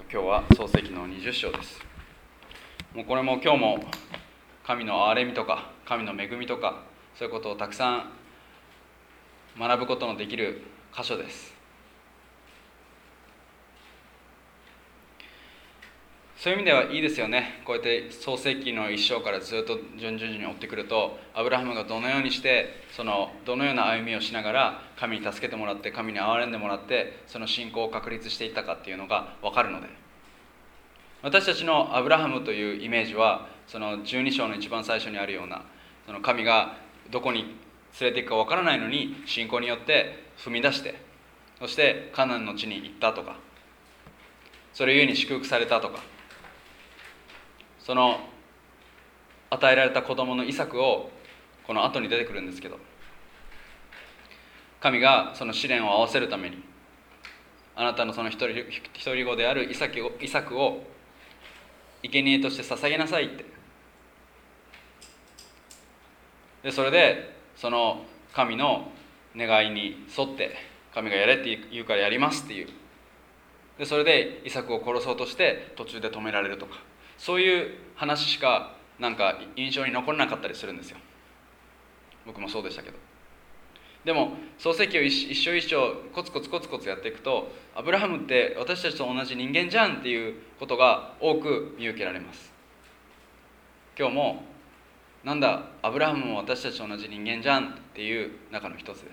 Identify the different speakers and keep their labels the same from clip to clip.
Speaker 1: 今日は創世記の20章です。もうこれも今日も神の憐れみとか神の恵みとかそういうことをたくさん学ぶことのできる箇所です。そういう意味ではいいですよね。こうやって創世記の一章からずっと順々に追ってくると、アブラハムがどのようにしてどのような歩みをしながら神に助けてもらって神に憐れんでもらってその信仰を確立していったかっていうのが分かるので、私たちのアブラハムというイメージはその12章の一番最初にあるような、その神がどこに連れて行くか分からないのに信仰によって踏み出して、そしてカナンの地に行ったとか、それゆえに祝福されたとか、その与えられた子供のイサクをこの後に出てくるんですけど、神がその試練を合わせるためにあなたのその一人子であるイサクを生贄として捧げなさいって。でそれでその神の願いに沿って神がやれって言うからやりますっていう。でそれでイサクを殺そうとして途中で止められるとか、そういう話しかなんか印象に残らなかったりするんですよ。僕もそうでしたけど。でも創世記を一章一章コツコツやっていくと、アブラハムって私たちと同じ人間じゃんっていうことが多く見受けられます。今日もなんだアブラハムも私たちと同じ人間じゃんっていう中の一つです。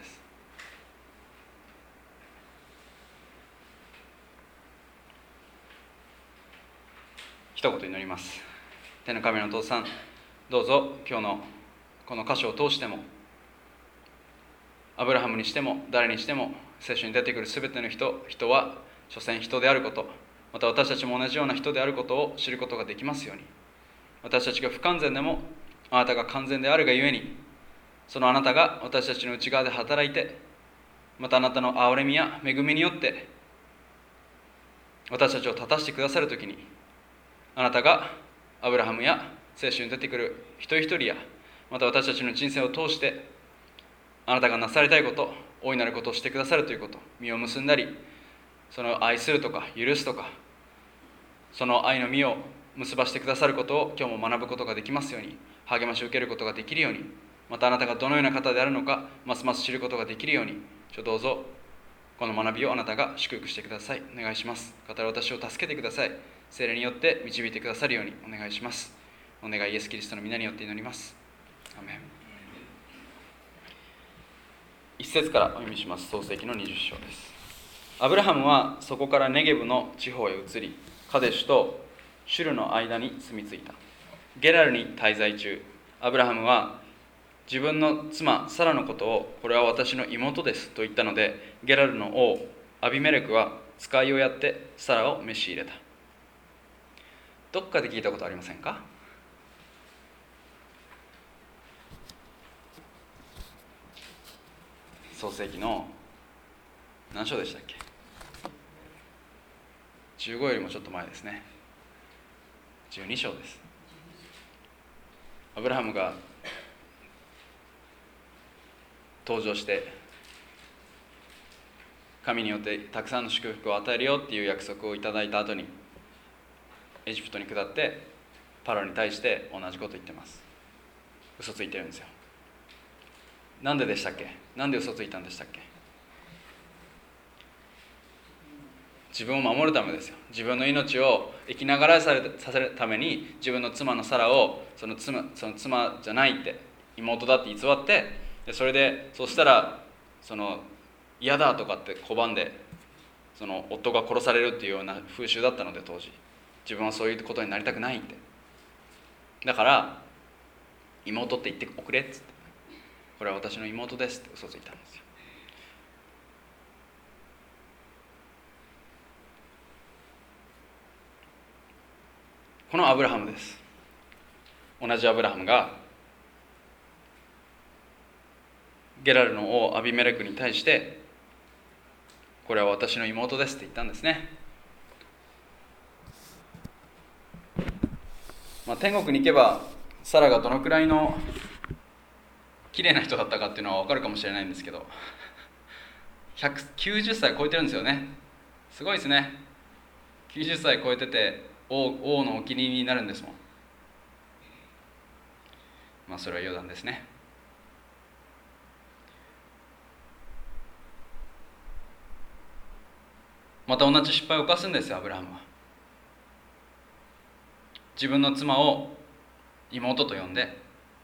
Speaker 1: 一言祈ります。天の神のお父さん、どうぞ今日のこの箇所を通しても、アブラハムにしても誰にしても聖書に出てくるすべての人は所詮人であること、また私たちも同じような人であることを知ることができますように。私たちが不完全でもあなたが完全であるがゆえに、そのあなたが私たちの内側で働いて、またあなたの憐れみや恵みによって私たちを立たせてくださるときに、あなたがアブラハムや聖書に出てくる一人一人や、また私たちの人生を通してあなたがなされたいこと、大いなることをしてくださるということ、実を結んだり、その愛するとか許すとか、その愛の実を結ばしてくださることを今日も学ぶことができますように、励ましを受けることができるように、またあなたがどのような方であるのかますます知ることができるように、どうぞこの学びをあなたが祝福してください。お願いします。語る私を助けてください。聖霊によって導いてくださるようにお願いします。お願いイエスキリストの皆によって祈ります。アメン。一節からお読みします。創世記の20章です。アブラハムはそこからネゲブの地方へ移り、カデシュとシュルの間に住み着いた。ゲラルに滞在中、アブラハムは自分の妻サラのことを、これは私の妹ですと言ったので、ゲラルの王アビメレクは使いをやってサラを召し入れた。どっかで聞いたことありませんか？創世記の何章でしたっけ？15よりもちょっと前ですね。12章です。アブラハムが登場して神によってたくさんの祝福を与えるよっていう約束をいただいた後にエジプトに下ってパロに対して同じこと言ってます。嘘ついてるんですよ。なんででしたっけ？なんで嘘ついたんでしたっけ？自分を守るためですよ。自分の命を生きながらさせるために、自分の妻のサラをその妻じゃないって妹だって偽って、それでそうしたら嫌だとかって拒んで夫が殺されるっていうような風習だったので、当時自分はそういうことになりたくないって、だから妹って言っておくれっつって、これは私の妹ですって嘘ついたんですよ。このアブラハムです。同じアブラハムがゲラルの王アビメレクに対して、これは私の妹ですって言ったんですね。天国に行けばサラがどのくらいの綺麗な人だったかっていうのは分かるかもしれないんですけど、190歳超えてるんですよね。すごいですね。 90歳超えてて王のお気に入りになるんですもん。まあそれは余談ですね。また同じ失敗を犯すんですよ、アブラハムは。自分の妻を妹と呼んで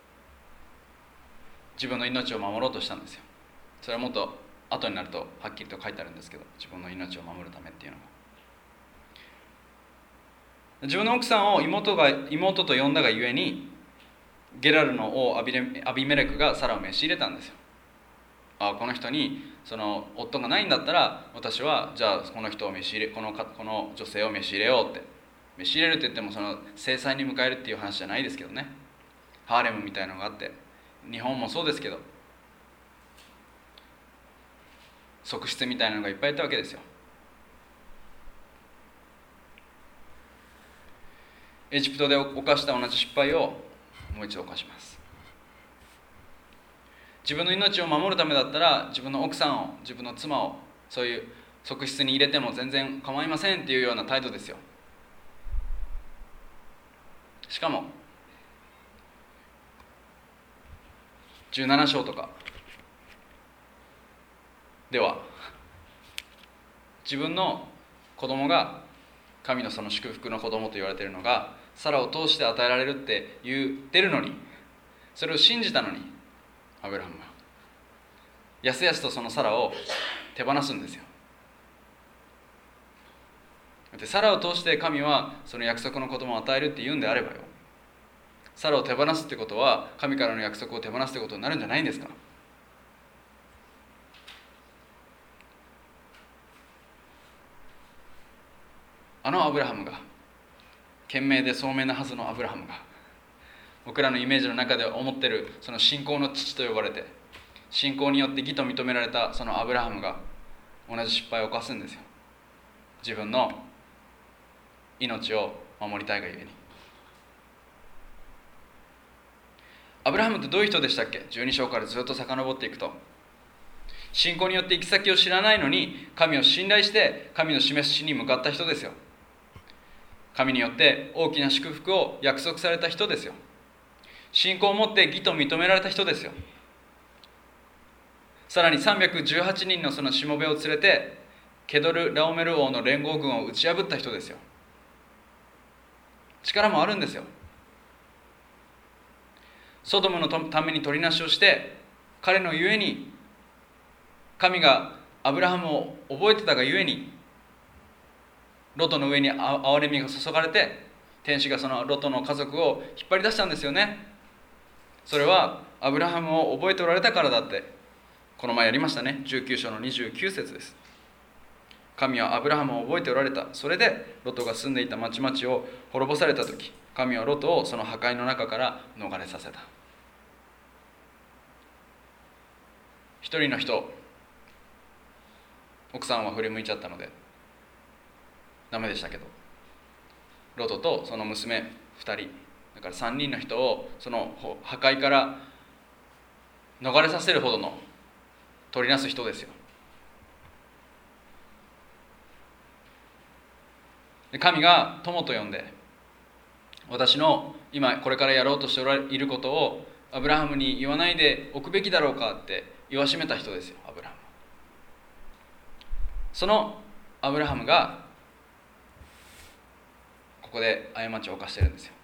Speaker 1: 自分の命を守ろうとしたんですよ。それはもっと後になるとはっきりと書いてあるんですけど、自分の命を守るためっていうのが、自分の奥さんを妹と呼んだがゆえに、ゲラルの王アビメレクがサラを召し入れたんですよ。この人にその夫がないんだったら、私はじゃあこの人を召し入れこの女性を召し入れようって。召し入れるって言ってもその制裁に迎えるっていう話じゃないですけどね。ハーレムみたいなのがあって、日本もそうですけど側室みたいなのがいっぱいいたわけですよ。エジプトで犯した同じ失敗をもう一度犯します。自分の命を守るためだったら、自分の奥さんを、自分の妻をそういう側室に入れても全然構いませんっていうような態度ですよ。しかも17章とかでは、自分の子供が神のその祝福の子供と言われているのがサラを通して与えられるって言ってるのに、それを信じたのにアブラハムはやすやすとそのサラを手放すんですよ。でサラを通して神はその約束の子供を与えるって言うんであればよ、サラを手放すってことは神からの約束を手放すってことになるんじゃないんですか。あのアブラハムが、賢明で聡明なはずのアブラハムが、僕らのイメージの中で思ってるその信仰の父と呼ばれて、信仰によって義と認められたそのアブラハムが同じ失敗を犯すんですよ。自分の命を守りたいがゆえに。アブラハムってどういう人でしたっけ。12章からずっと遡っていくと、信仰によって行き先を知らないのに神を信頼して神の示す地に向かった人ですよ。神によって大きな祝福を約束された人ですよ。信仰を持って義と認められた人ですよ。さらに318人のそのしもべを連れてケドル・ラオメル王の連合軍を打ち破った人ですよ。力もあるんですよ。ソドムのために取りなしをして彼のゆえに、神がアブラハムを覚えてたがゆえに、ロトの上に憐れみが注がれて、天使がそのロトの家族を引っ張り出したんですよね。それはアブラハムを覚えておられたからだって、この前やりましたね。19章の29節です。神はアブラハムを覚えておられた。それでロトが住んでいた町々を滅ぼされたとき、神はロトをその破壊の中から逃れさせた。一人の人、奥さんは振り向いちゃったのでダメでしたけど、ロトとその娘2人だから3人の人をその破壊から逃れさせるほどの取りなす人ですよ。で神が友と呼んで、私の今これからやろうとしていることをアブラハムに言わないでおくべきだろうかって言わしめた人ですよ、アブラハム。そのアブラハムがここで過ちを犯してるんですよ。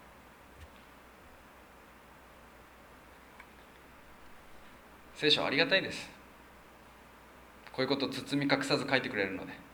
Speaker 1: 聖書はありがたいです。こういうことを包み隠さず書いてくれるので、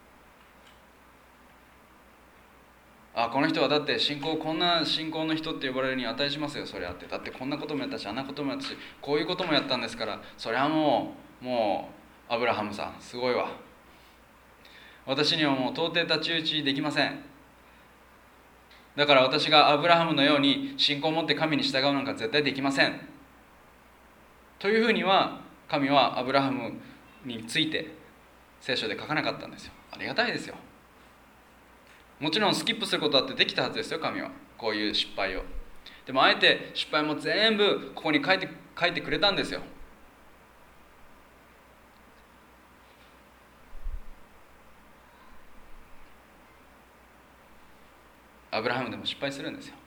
Speaker 1: この人はだってこんな信仰の人って呼ばれるに値しますよ、それあって。だってこんなこともやったし、あんなこともやったし、こういうこともやったんですから、それはもうアブラハムさんすごいわ。私にはもう到底太刀打ちできません。だから私がアブラハムのように信仰を持って神に従うなんか絶対できませんというふうには神はアブラハムについて聖書で書かなかったんですよ。ありがたいですよ。もちろんスキップすることだってできたはずですよ、神は。こういう失敗を。でもあえて失敗も全部ここに書いてくれたんですよ。 アブラハムでも失敗するんですよ。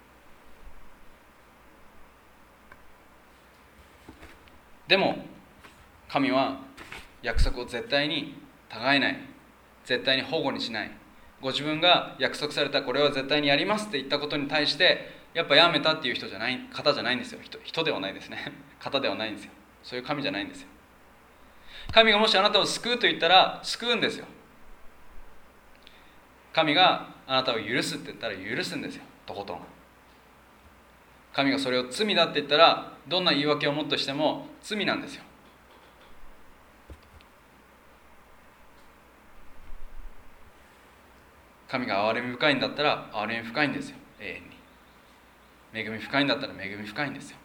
Speaker 1: でも神は約束を絶対に違えない、絶対に反故にしない。ご自分が約束されたこれは絶対にやりますって言ったことに対してやっぱやめたっていう方じゃないんですよ。人ではないですね。方ではないんですよ。そういう神じゃないんですよ。神がもしあなたを救うと言ったら救うんですよ。神があなたを許すって言ったら許すんですよ、とことん。神がそれを罪だって言ったらどんな言い訳をもっとしても罪なんですよ。神が憐れみ深いんだったら憐れみ深いんですよ、永遠に。恵み深いんだったら恵み深いんですよ。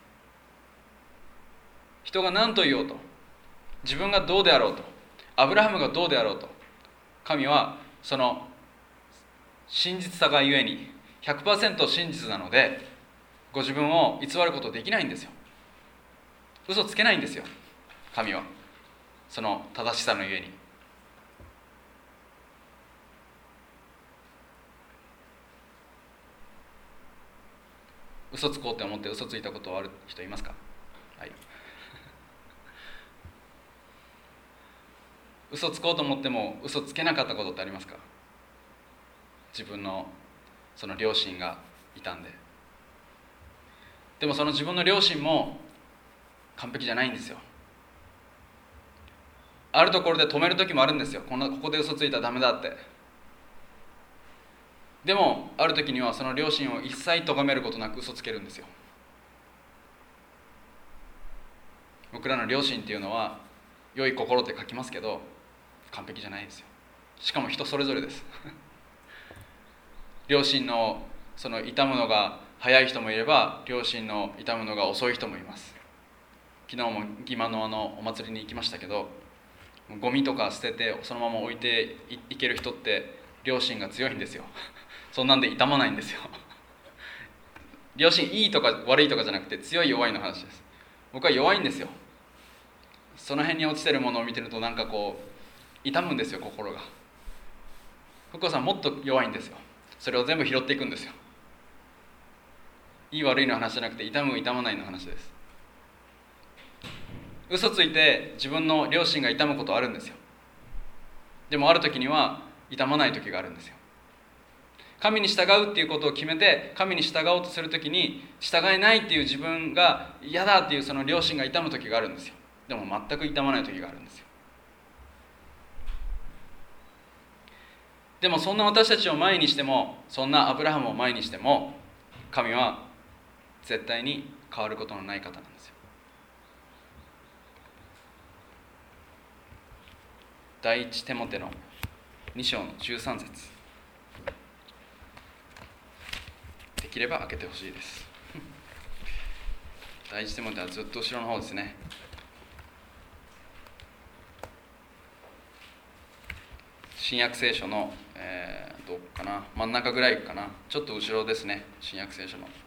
Speaker 1: 人が何と言おうと、自分がどうであろうと、アブラハムがどうであろうと、神はその真実さがゆえに 100% 真実なのでご自分を偽ることできないんですよ。嘘つけないんですよ、神は。その正しさのゆえに。嘘つこうって思って嘘ついたことある人いますか？はい。嘘つこうと思っても嘘つけなかったことってありますか？自分のその両親がいたんで。でもその自分の両親も完璧じゃないんですよ。あるところで止める時もあるんですよ。ここで嘘ついたらダメだって。でもある時にはその両親を一切咎めることなく嘘つけるんですよ。僕らの両親っていうのは良い心って書きますけど完璧じゃないですよ。しかも人それぞれです両親のその痛むのが早い人もいれば両親の痛むのが遅い人もいます。昨日も義馬のお祭りに行きましたけど、ゴミとか捨ててそのまま置いていける人って両親が強いんですよ。そんなんで痛まないんですよ。両親いいとか悪いとかじゃなくて強い弱いの話です。僕は弱いんですよ。その辺に落ちてるものを見てるとなんかこう痛むんですよ、心が。福子さんもっと弱いんですよ。それを全部拾っていくんですよ。いい悪いの話じゃなくて痛む痛まないの話です。嘘ついて自分の両親が痛むことあるんですよ。でもある時には痛まない時があるんですよ。神に従うっていうことを決めて神に従おうとするときに従えないっていう自分が嫌だっていうその両親が痛む時があるんですよ。でも全く痛まない時があるんですよ。でもそんな私たちを前にしても、そんなアブラハムを前にしても、神は絶対に変わることのない方なんですよ。第一テモテの2章の13節、できれば開けてほしいです。第一テモテはずっと後ろの方ですね。新約聖書の、どうかな、真ん中ぐらいかな、ちょっと後ろですね。新約聖書の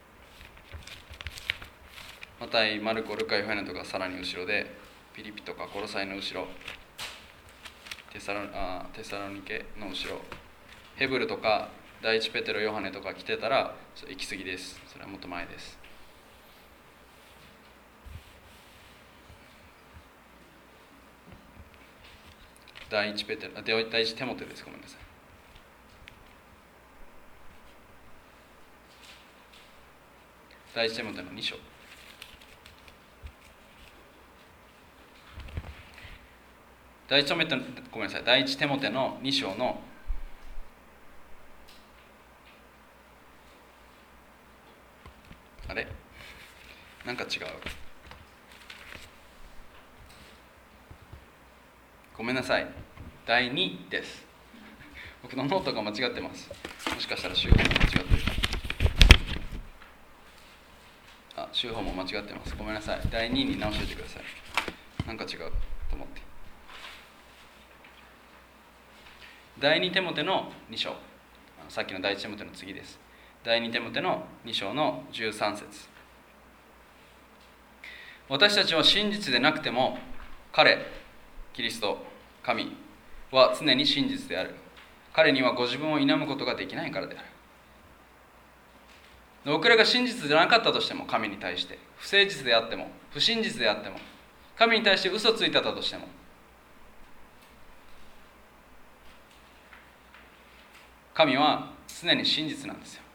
Speaker 1: マタイ、マルコ、ルカ、ヨハネとかさらに後ろで、ピリピとかコロサイの後ろ、テサロニケの後ろ、ヘブルとか第一ペテロ、ヨハネとか来てたら行き過ぎです。それはもっと前です。第一テモテです。ごめんなさい。第一テモテの2章。第一テモテの2章のあれなんか違う。ごめんなさい。第2です。僕のノートが間違ってます。もしかしたら週報も間違ってる。週報も間違ってます。ごめんなさい。第2に直しておいてください。なんか違うと思って。第2テモテの2章。さっきの第1テモテの次です。第2テモテの2章の13節。私たちは真実でなくても彼、キリスト、神は常に真実である。彼にはご自分を否むことができないからである。 僕らが真実じゃなかったとしても、神に対して不誠実であっても不真実であっても、神に対して嘘ついてたとしても、神は常に真実なんですよ。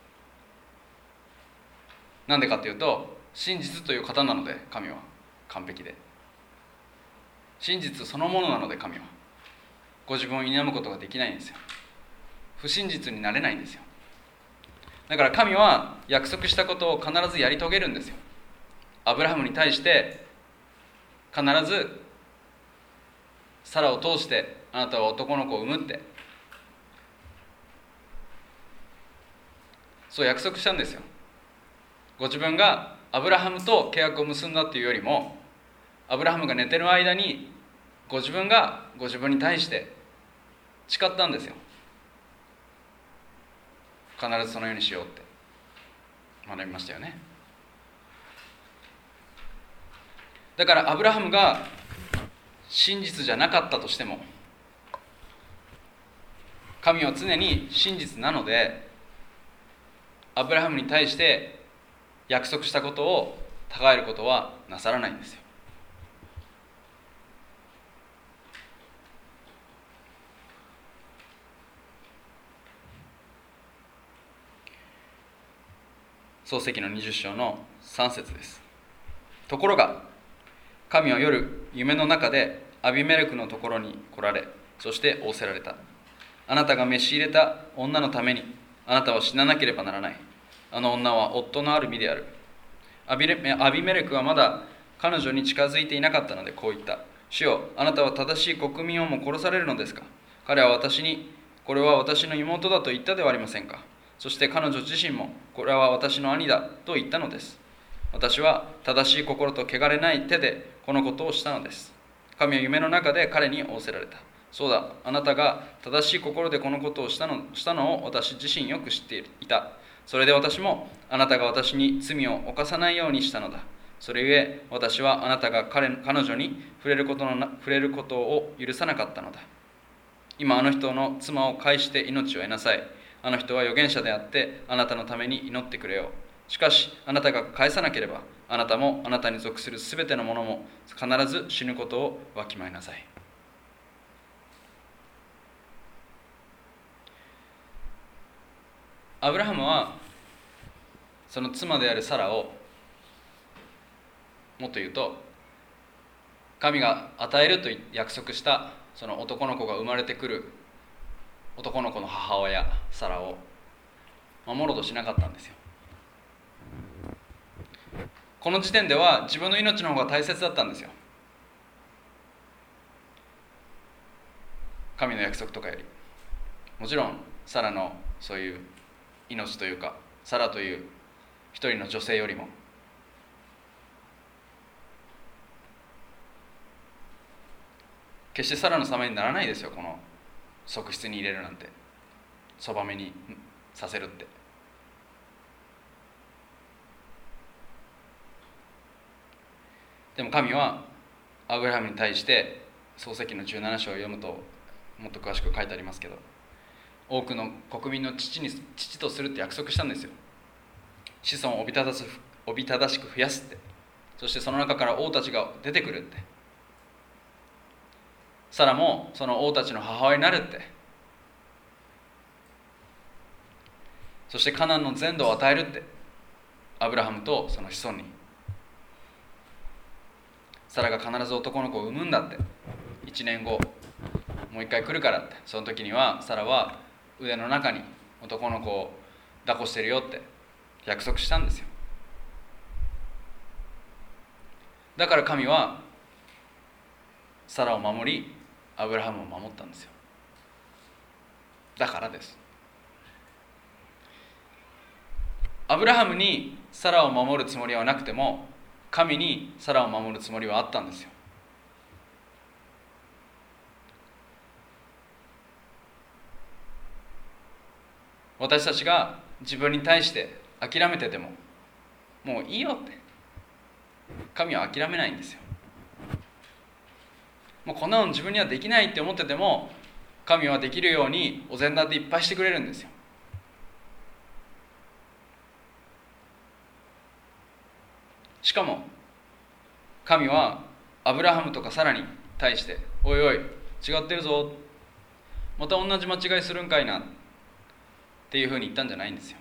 Speaker 1: なんでかっていうと、真実という方なので、神は完璧で、真実そのものなので、神はご自分を否むことができないんですよ。不真実になれないんですよ。だから神は約束したことを必ずやり遂げるんですよ。アブラハムに対して必ずサラを通してあなたは男の子を産むって、そう約束したんですよ。ご自分がアブラハムと契約を結んだっていうよりも、アブラハムが寝てる間にご自分がご自分に対して誓ったんですよ。必ずそのようにしようって学びましたよね。だからアブラハムが真実じゃなかったとしても、神は常に真実なので、アブラハムに対して約束したことを違えることはなさらないんですよ。創世記の20章の3節です。ところが神は夜夢の中でアビメレクのところに来られ、そして仰せられた。あなたが召し入れた女のためにあなたは死ななければならない。あの女は夫のある身である。アビメレクはまだ彼女に近づいていなかったのでこう言った。主よ、あなたは正しい国民をも殺されるのですか。彼は私に、これは私の妹だと言ったではありませんか。そして彼女自身も、これは私の兄だと言ったのです。私は正しい心と汚れない手でこのことをしたのです。神は夢の中で彼に仰せられた。そうだ、あなたが正しい心でこのことをしたのを私自身よく知っていた。それで私もあなたが私に罪を犯さないようにしたのだ。それゆえ私はあなたが彼女に触れることを許さなかったのだ。今あの人の妻を介して命を得なさい。あの人は預言者であってあなたのために祈ってくれよう。しかしあなたが返さなければ、あなたもあなたに属するすべてのものも必ず死ぬことをわきまえなさい。アブラハムはその妻であるサラを、もっと言うと神が与えると約束したその男の子が生まれてくる男の子の母親サラを守ろうとしなかったんですよ。この時点では自分の命の方が大切だったんですよ。神の約束とかより。もちろんサラのそういう命というか、サラという一人の女性よりも、決してサラのためにならないですよ。この側室に入れるなんて、そばめにさせるって。でも神はアブラハムに対して創世記の17章を読むともっと詳しく書いてありますけど、多くの国民の父とするって約束したんですよ。子孫をおびただしく増やすって。そしてその中から王たちが出てくるって。サラもその王たちの母親になるって。そしてカナンの全土を与えるって。アブラハムとその子孫に。サラが必ず男の子を産むんだって。1年後もう一回来るからって。その時にはサラは腕の中に男の子を抱っこしてるよって約束したんですよ。だから神はサラを守り、アブラハムを守ったんですよ。だからです。アブラハムにサラを守るつもりはなくても、神にサラを守るつもりはあったんですよ。私たちが自分に対して諦めてても、もういいよって、神は諦めないんですよ。もうこんなの自分にはできないって思ってても、神はできるようにお膳立ていっぱいしてくれるんですよ。 しかも神はアブラハムとかサラに対して、おいおい違ってるぞ、また同じ間違いするんかいなっていうふうに言ったんじゃないんですよ。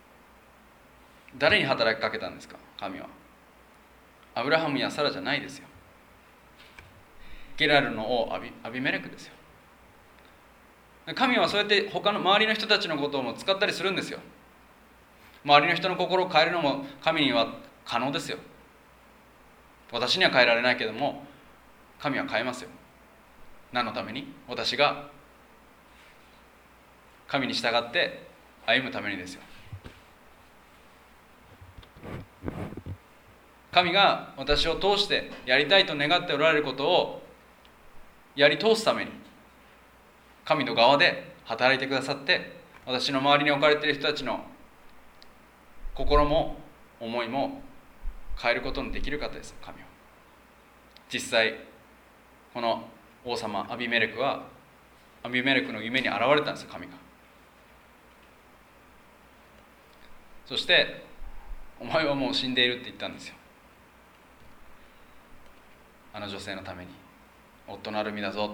Speaker 1: 誰に働きかけたんですか、神は。アブラハムやサラじゃないですよ。ゲラルの王アビメレクですよ。神はそうやって他の周りの人たちのことも使ったりするんですよ。周りの人の心を変えるのも神には可能ですよ。私には変えられないけども神は変えますよ。何のために？私が神に従って歩むためにですよ。神が私を通してやりたいと願っておられることをやり通すために神の側で働いてくださって、私の周りに置かれている人たちの心も思いも変えることのできる方です。神は実際この王様アビメレクの夢に現れたんですよ、神が。そしてお前はもう死んでいるって言ったんですよ。あの女性のために、夫のアルミだぞって。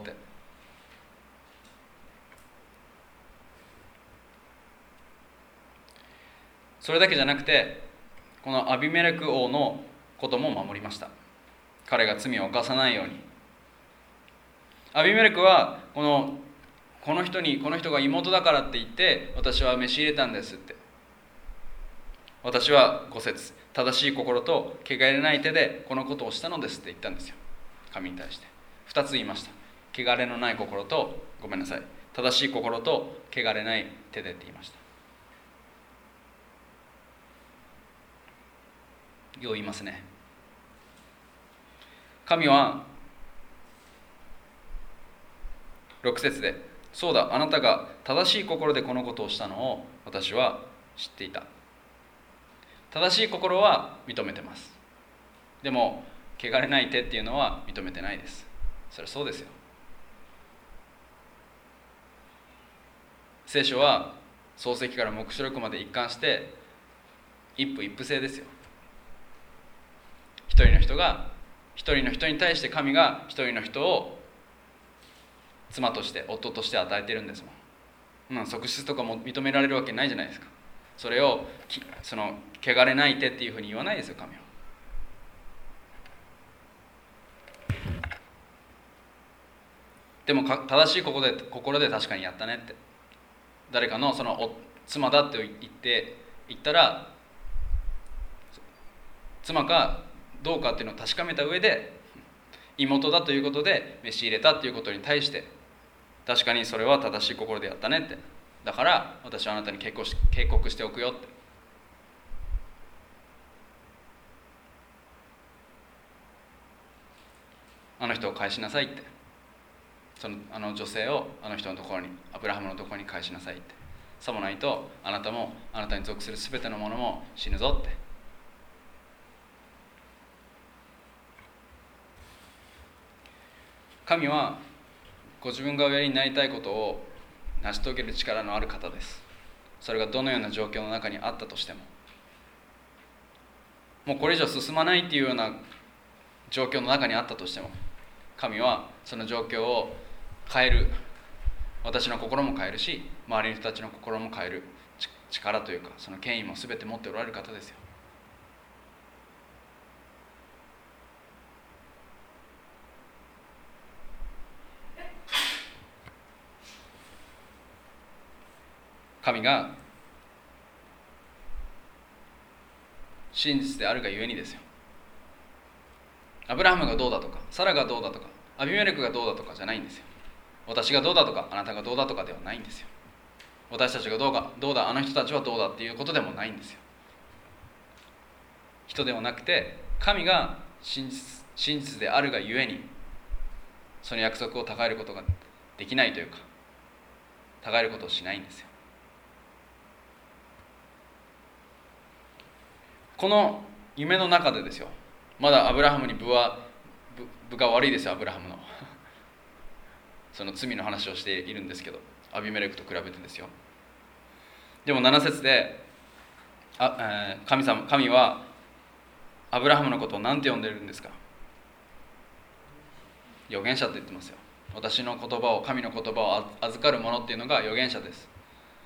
Speaker 1: それだけじゃなくて、このアビメレク王のことも守りました。彼が罪を犯さないように。アビメレクはこの人が妹だからって言って私は召し入れたんですって。私は5節、正しい心と汚れない手でこのことをしたのですって言ったんですよ、神に対して。2つ言いました。汚れのない心と、正しい心と汚れない手でって言いました。よう言いますね。神は6節で、そうだ、あなたが正しい心でこのことをしたのを私は知っていた。正しい心は認めてます。でも汚れない手っていうのは認めてないです。それはそうですよ。聖書は創世記から黙示録まで一貫して一夫一夫制ですよ。一人の人に対して神が一人の人を妻として夫として与えているんですもん。側室とかも認められるわけないじゃないですか。それをその汚れない手っていうふうに言わないですよ、神は。でも正しい心で確かにやったねって、誰かのその妻だって言ったら、妻かどうかっていうのを確かめた上で、妹だということで召し入れたっていうことに対して、確かにそれは正しい心でやったねって、だから私はあなたに警告しておくよって。あの人を返しなさいって、あの女性をあの人のところに、アブラハムのところに返しなさいって。さもないとあなたもあなたに属するすべてのものも死ぬぞって。神はご自分がおやりになりたいことを成し遂げる力のある方です。それがどのような状況の中にあったとしても、もうこれ以上進まないっていうような状況の中にあったとしても、神はその状況を変える、私の心も変えるし、周りの人たちの心も変える力というか、その権威も全て持っておられる方ですよ。神が真実であるがゆえにですよ。アブラハムがどうだとか、サラがどうだとか、アビメレクがどうだとかじゃないんですよ。私がどうだとか、あなたがどうだとかではないんですよ。私たちがどうだ、あの人たちはどうだっていうことでもないんですよ。人ではなくて、神が真実であるがゆえに、その約束をたがえることができないというか、たがえることをしないんですよ。この夢の中でですよ、まだアブラハムに分が悪いですよ、アブラハムのその罪の話をしているんですけど、アビメレクと比べてですよ。でも7節で神はアブラハムのことを何て呼んでるんですか？預言者って言ってますよ。私の言葉を、神の言葉を預かる者っていうのが預言者です。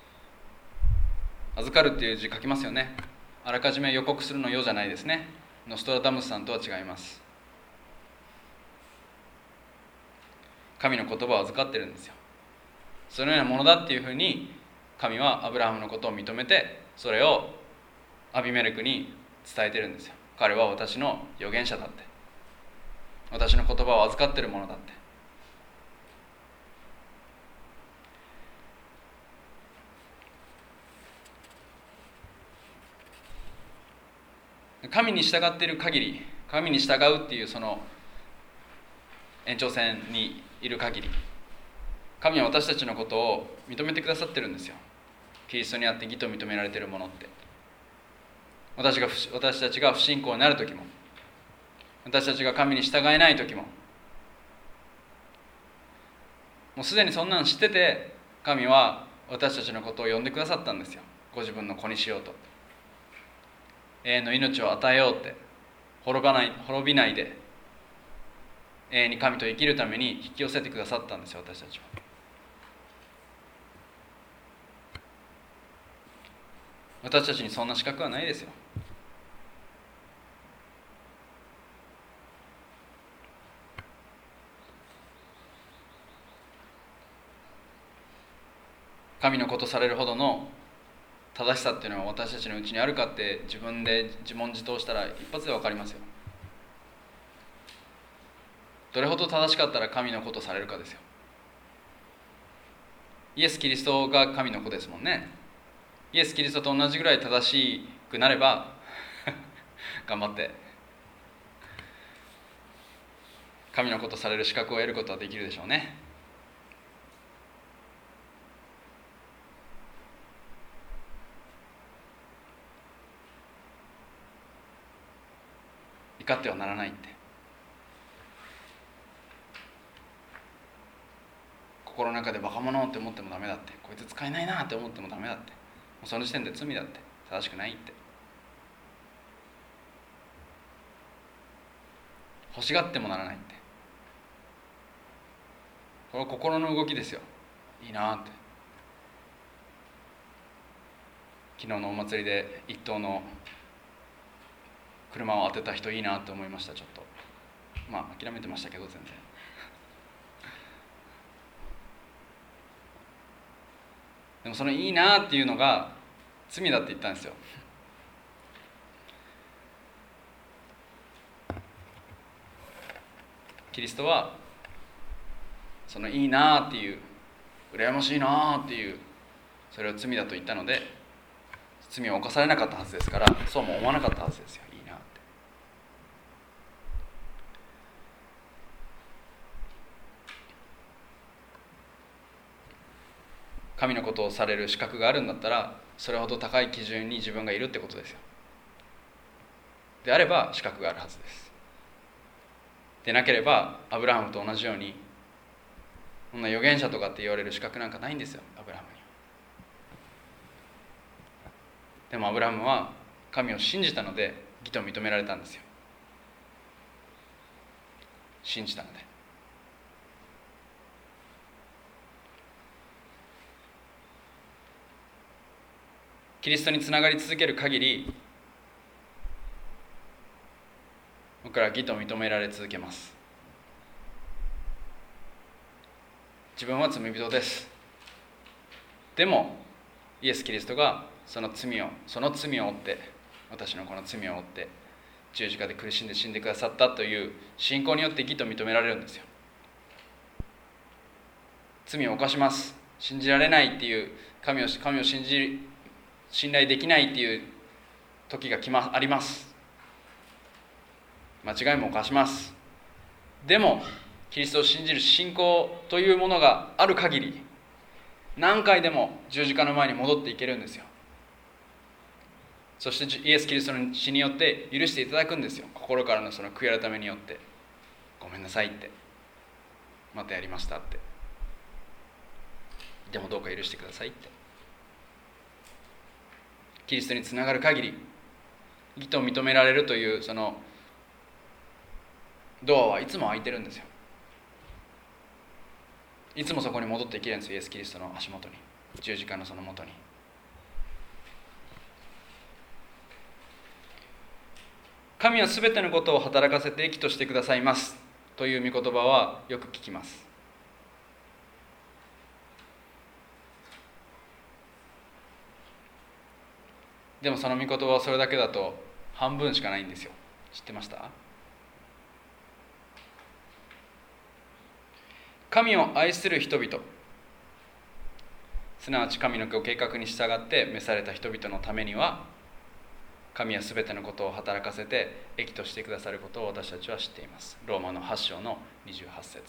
Speaker 1: 預かるっていう字書きますよね。あらかじめ予告するの世じゃないですね。ノストラダムスさんとは違います。神の言葉を預かってるんですよ。そのようなものだっていうふうに神はアブラハムのことを認めて、それをアビメレクに伝えてるんですよ。彼は私の預言者だって、私の言葉を預かってるものだって。神に従っている限り、神に従うっていうその延長線にいる限り、神は私たちのことを認めてくださってるんですよ。キリストにあって義と認められているものって、私たちが不信仰になる時も、私たちが神に従えない時も、もうすでにそんなの知ってて、神は私たちのことを呼んでくださったんですよ。ご自分の子にしようと、永遠の命を与えようって、滅びないで永遠に神と生きるために引き寄せてくださったんですよ、私たちは。私たちにそんな資格はないですよ。神のことされるほどの正しさっていうのは私たちのうちにあるかって自分で自問自答したら一発で分かりますよ。どれほど正しかったら神のことされるかですよ。イエス・キリストが神の子ですもんね。イエス・キリストと同じぐらい正しくなれば頑張って神のことされる資格を得ることはできるでしょうね。怒ってはならないって、心の中でバカ者って思ってもダメだって、こいつ使えないなって思ってもダメだって、もうその時点で罪だって、正しくないって、欲しがってもならないって、これは心の動きですよ。いいなって、昨日のお祭りで一等の車を当てた人いいなって思いました。ちょっと諦めてましたけど全然でもそのいいなっていうのが罪だって言ったんですよ。キリストはそのいいなっていう、羨ましいなっていう、それを罪だと言ったので、罪を犯されなかったはずですから、そうも思わなかったはずですよ。いいなって。神のことをされる資格があるんだったら、それほど高い基準に自分がいるってことですよ。であれば資格があるはずです。でなければアブラハムと同じように、こんな預言者とかって言われる資格なんかないんですよ、アブラハムには。でもアブラハムは神を信じたので義と認められたんですよ。信じたので。キリストにつながり続ける限り、僕らは義と認められ続けます。自分は罪人です。でもイエス・キリストがその罪を負って、私のこの罪を負って十字架で苦しんで死んでくださったという信仰によって義と認められるんですよ。罪を犯します、信じられないっていう、神を信頼できないっていう時があります。間違いも犯します。でもキリストを信じる信仰というものがある限り、何回でも十字架の前に戻っていけるんですよ。そしてイエス・キリストの死によって許していただくんですよ。心からのその悔い改めによって、ごめんなさいって、またやりましたって、でもどうか許してくださいって。キリストにつながる限り、 義と認められるというそのドアはいつも開いてるんですよ。いつもそこに戻っていけるんですよ、イエス・キリストの足元に、十字架のその元に。神はすべてのことを働かせて益としてくださいますという御言葉はよく聞きます。でもその御言葉はそれだけだと半分しかないんですよ。知ってました？神を愛する人々、すなわち神のご計画に従って召された人々のためには、神はすべてのことを働かせて益としてくださることを私たちは知っています。ローマの8章の28節。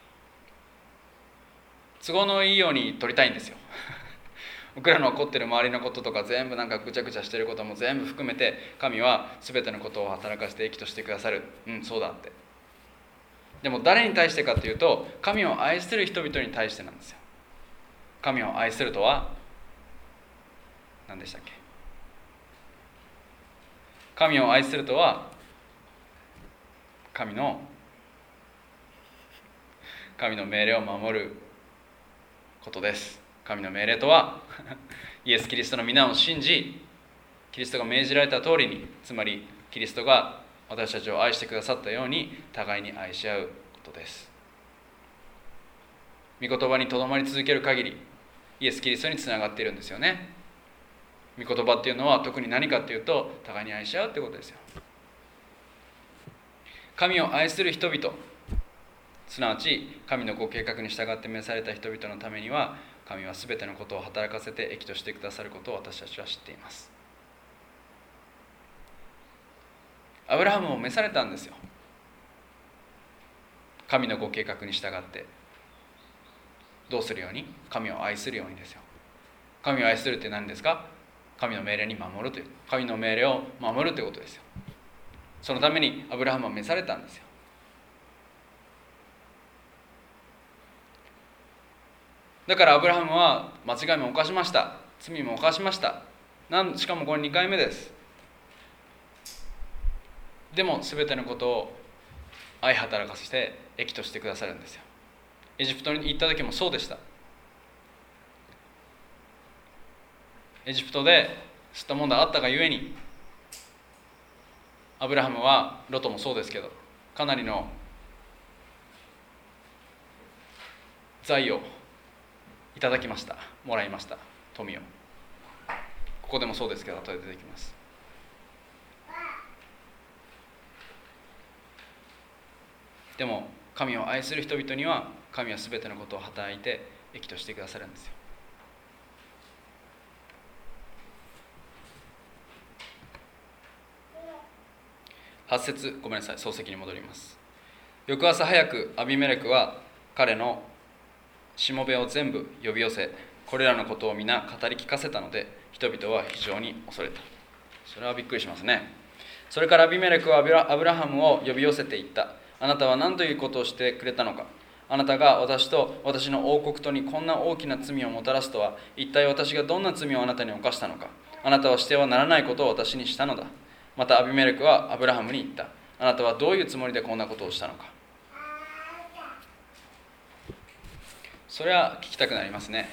Speaker 1: 都合のいいように取りたいんですよ。僕らの起こってる周りのこととか全部なんかぐちゃぐちゃしてることも全部含めて、神は全てのことを働かせて益としてくださる。そうだって。でも誰に対してかというと、神を愛する人々に対してなんですよ。神を愛するとは何でしたっけ？神を愛するとは神の命令を守ることです。神の命令とはイエス・キリストの皆を信じ、キリストが命じられた通りに、つまりキリストが私たちを愛してくださったように互いに愛し合うことです。御言葉にとどまり続ける限り、イエス・キリストにつながっているんですよね。御言葉っていうのは特に何かっていうと、互いに愛し合うってことですよ。神を愛する人々、すなわち神のご計画に従って召された人々のためには、神はすべてのことを働かせて益としてくださることを私たちは知っています。アブラハムも召されたんですよ。神のご計画に従ってどうするように？神を愛するようにですよ。神を愛するって何ですか？神の命令に守るという、神の命令を守るということですよ。そのためにアブラハムは召されたんですよ。だからアブラハムは間違いも犯しました、罪も犯しました。しかもこれ2回目です。でも全てのことを愛働かせて益としてくださるんですよ。エジプトに行った時もそうでした。エジプトで吸ったもんだあったがゆえに、アブラハムはロトもそうですけど、かなりの財をいただきました、もらいました、富を。ここでもそうですけど、後で出てきます。でも神を愛する人々には、神はすべてのことを働いて益としてくださるんですよ。8節、ごめんなさい、漱石に戻ります。翌朝早くアビメレクは彼のしもべを全部呼び寄せ、これらのことを皆語り聞かせたので、人々は非常に恐れた。それはびっくりしますね。それからアビメレクはアブラハムを呼び寄せていった。あなたは何ということをしてくれたのか。あなたが私と私の王国とにこんな大きな罪をもたらすとは、一体私がどんな罪をあなたに犯したのか。あなたはしてはならないことを私にしたのだ。またアビメレクはアブラハムに言った。あなたはどういうつもりでこんなことをしたのか。それは聞きたくなりますね。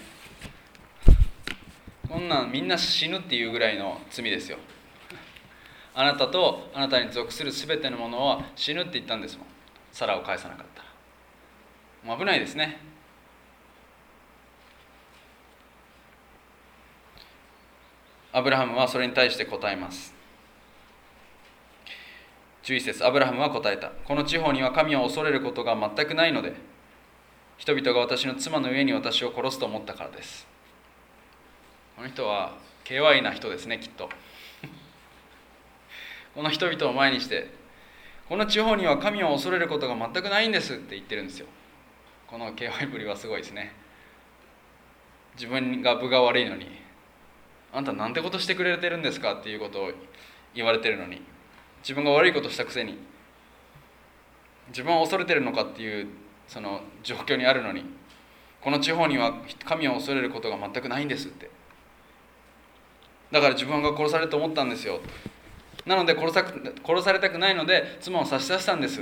Speaker 1: こんなんみんな死ぬっていうぐらいの罪ですよ。あなたとあなたに属するすべてのものは死ぬって言ったんですもん。サラを返さなかったら。もう危ないですね。アブラハムはそれに対して答えます。11節、アブラハムは答えた。この地方には神を恐れることが全くないので、人々が私の妻の上に私を殺すと思ったからです。この人は軽愛な人ですね、きっと。この人々を前にして、この地方には神を恐れることが全くないんですって言ってるんですよ。この軽愛ぶりはすごいですね。自分が分が悪いのに、あんたなんてことしてくれてるんですかっていうことを言われてるのに、自分が悪いことしたくせに、自分は恐れてるのかっていうその状況にあるのに、この地方には神を恐れることが全くないんですって。だから自分が殺されると思ったんですよ。 なので殺されたくないので妻を差し出したんですって。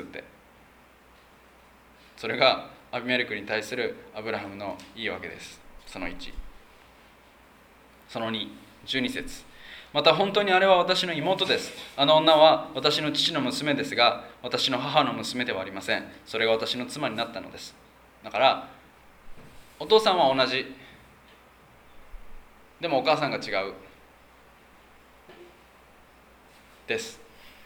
Speaker 1: それがアビメレクに対するアブラハムの言い訳です。その1。その2、12節。また本当にあれは私の妹です。あの女は私の父の娘ですが、私の母の娘ではありません。それが私の妻になったのです。だからお父さんは同じ、でもお母さんが違うです。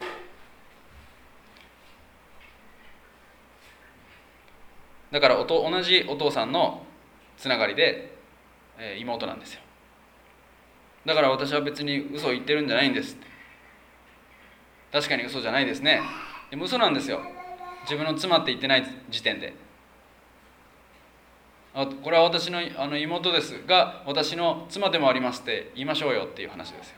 Speaker 1: だから同じお父さんのつながりで、妹なんですよ。だから私は別に嘘を言ってるんじゃないんです。確かに嘘じゃないですね。でも嘘なんですよ。自分の妻って言ってない時点で。これは私の妹ですが、私の妻でもありますって言いましょうよっていう話ですよ。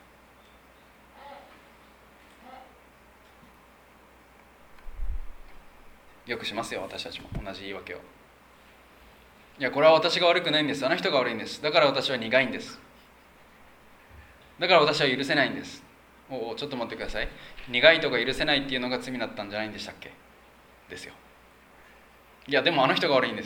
Speaker 1: よくしますよ、私たちも同じ言い訳を。いや、これは私が悪くないんです。あの人が悪いんです。だから私は苦いんです。だから私は許せないんです。ちょっと待ってください。苦いとか許せないっていうのが罪だったんじゃないんでしたっけですよ。いや、でもあの人が悪いんです。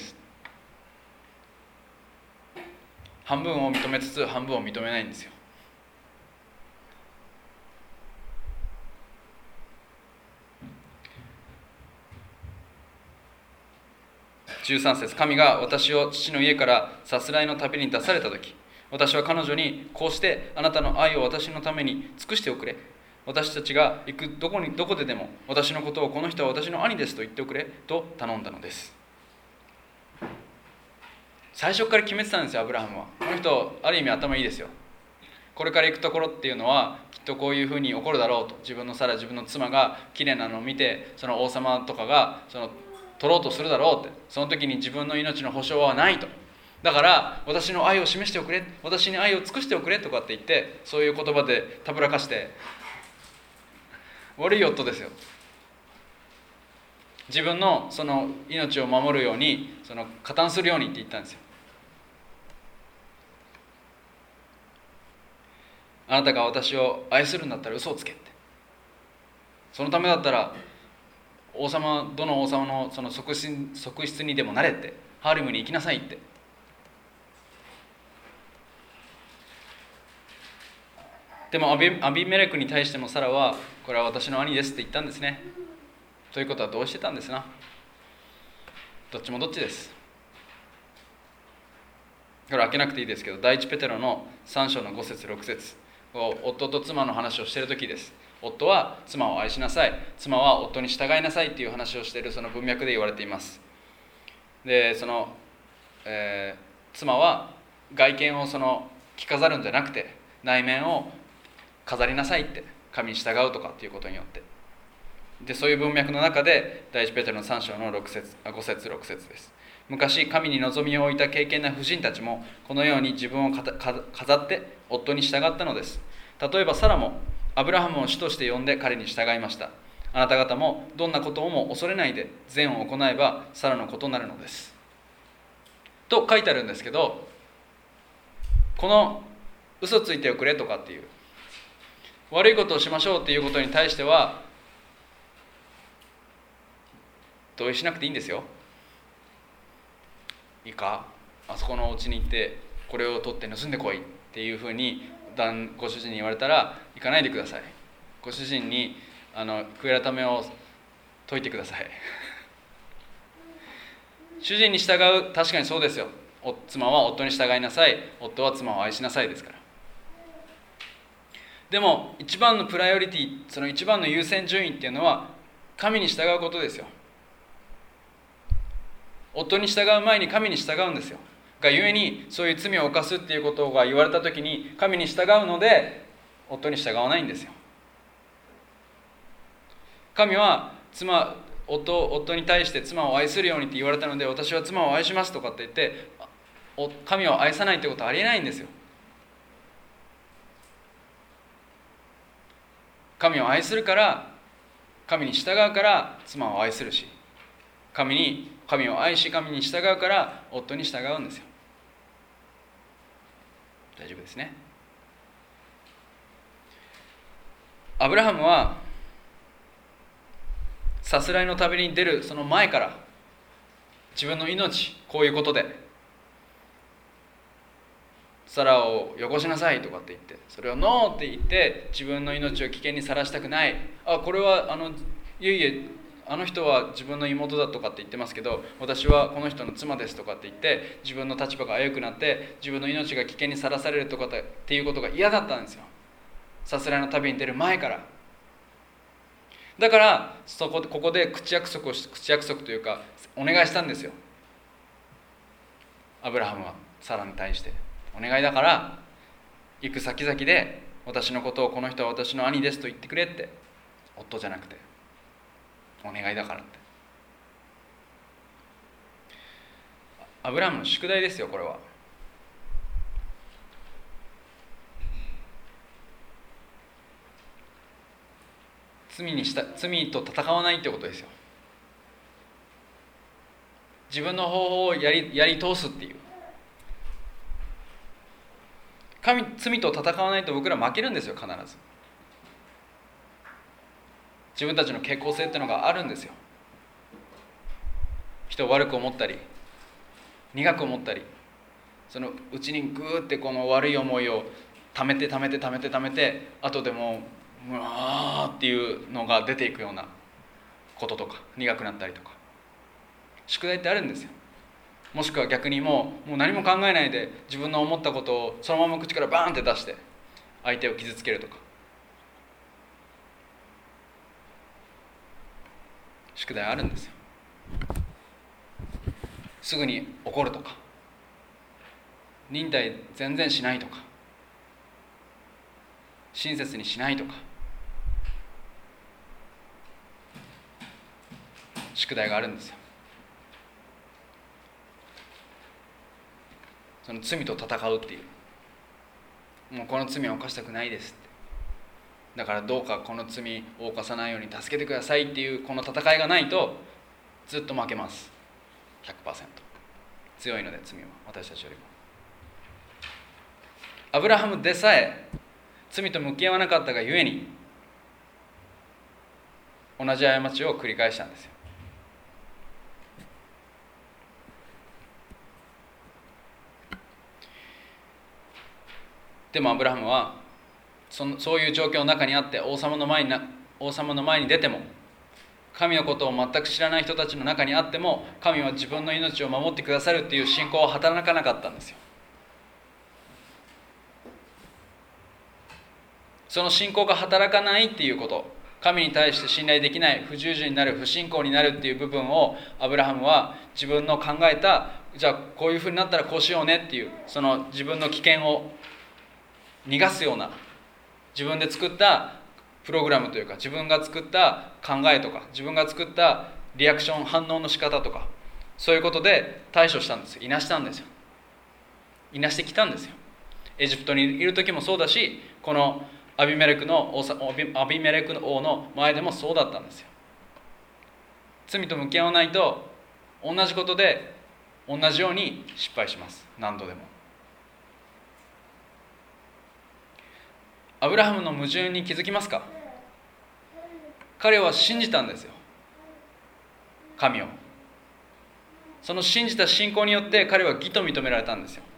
Speaker 1: 半分を認めつつ半分を認めないんですよ。13節。神が私を父の家からさすらいの旅に出された時、私は彼女にこうしてあなたの愛を私のために尽くしておくれ。私たちが行くどこででも私のことをこの人は私の兄ですと言っておくれと頼んだのです。最初から決めてたんですよ、アブラハムは。この人ある意味頭いいですよ。これから行くところっていうのはきっとこういうふうに起こるだろうと。自分の妻が綺麗なのを見て、その王様とかが取ろうとするだろうって。その時に自分の命の保証はないと。だから私の愛を示しておくれ、私に愛を尽くしておくれとかって言って、そういう言葉でたぶらかして悪い夫ですよ。自分のその命を守るように、加担するようにって言ったんですよ。あなたが私を愛するんだったら嘘をつけって。そのためだったらどの王様のその側室にでもなれって、ハーレムに行きなさいって。でもアビメレクに対してもサラは、これは私の兄ですって言ったんですね。ということはどうしてたんですな。どっちもどっちです。これ開けなくていいですけど、第一ペテロの3章の5節6節、夫と妻の話をしている時です。夫は妻を愛しなさい、妻は夫に従いなさいっていう話をしているその文脈で言われています。で妻は外見を着飾るんじゃなくて、内面を飾りなさいって、神に従うとかっていうことによって。でそういう文脈の中で第一ペテロの3章の5節6節です。昔神に望みを置いた敬虔な婦人たちもこのように自分を飾って夫に従ったのです。例えばサラもアブラハムを主として呼んで彼に従いました。あなた方もどんなことをも恐れないで善を行えばサラのことになるのですと書いてあるんですけど、この嘘ついておくれとかっていう悪いことをしましょうっていうことに対しては同意しなくていいんですよ。いいか、あそこのお家に行ってこれを取って盗んでこいっていうふうにご主人に言われたら行かないでください。ご主人に悔い改めを説いてください。主人に従う、確かにそうですよ。妻は夫に従いなさい、夫は妻を愛しなさいですから。でも一番のプライオリティ、その一番の優先順位っていうのは神に従うことですよ。夫に従う前に神に従うんですよ。がゆえにそういう罪を犯すっていうことが言われたときに神に従うので夫に従わないんですよ。神は夫に対して妻を愛するようにって言われたので、私は妻を愛しますとかって言って神を愛さないってことはありえないんですよ。神を愛するから神に従うから妻を愛するし、神を愛し神に従うから夫に従うんですよ。大丈夫ですね。 アブラハムはさすらいの旅に出るその前から自分の命、こういうことでサラをよこしなさいとかって言って、それをノーって言って自分の命を危険にさらしたくない。これはいえいえ、あの人は自分の妹だとかって言ってますけど、私はこの人の妻ですとかって言って自分の立場が危うくなって自分の命が危険にさらされるとかっていうことが嫌だったんですよ、さすらいの旅に出る前から。だからここで口約束というかお願いしたんですよ、アブラハムはサラに対して。お願いだから行く先々で私のことをこの人は私の兄ですと言ってくれって。夫じゃなくてお願いだからって。アブラハムの宿題ですよ、これは。罪と戦わないってことですよ。自分の方法をやり通すっていう。罪と戦わないと僕ら負けるんですよ、必ず。自分たちの傾向性っていうのがあるんですよ。人を悪く思ったり苦く思ったり、そのうちにグーってこの悪い思いを溜めて後でもうわーっていうのが出ていくようなこととか、苦くなったりとか、宿題ってあるんですよ。もしくは逆にもう何も考えないで自分の思ったことをそのまま口からバーンって出して相手を傷つけるとか、宿題あるんですよ。すぐに怒るとか、忍耐全然しないとか、親切にしないとか、宿題があるんですよ。その罪と戦うっていう、もうこの罪を犯したくないですって、だからどうかこの罪を犯さないように助けてくださいっていうこの戦いがないとずっと負けます。 100% 強いので、罪は私たちよりも。アブラハムでさえ罪と向き合わなかったがゆえに同じ過ちを繰り返したんですよ。でもアブラハムはそういう状況の中にあって、王様の前に出ても、神のことを全く知らない人たちの中にあっても、神は自分の命を守ってくださるっていう信仰は働かなかったんですよ。その信仰が働かないっていうこと、神に対して信頼できない、不従順になる、不信仰になるっていう部分をアブラハムは自分の考えた、じゃあこういうふうになったらこうしようねっていう、その自分の危険を逃がすような自分で作ったプログラムというか、自分が作った考えとか、自分が作ったリアクション反応の仕方とか、そういうことで対処したんですよ。いなしたんですよ。いなしてきたんですよ。エジプトにいる時もそうだし、このアビメレクの王の前でもそうだったんですよ。罪と向き合わないと同じことで同じように失敗します。何度でも。アブラハムの矛盾に気づきますか？彼は信じたんですよ、神を。その信じた信仰によって彼は義と認められたんですよ。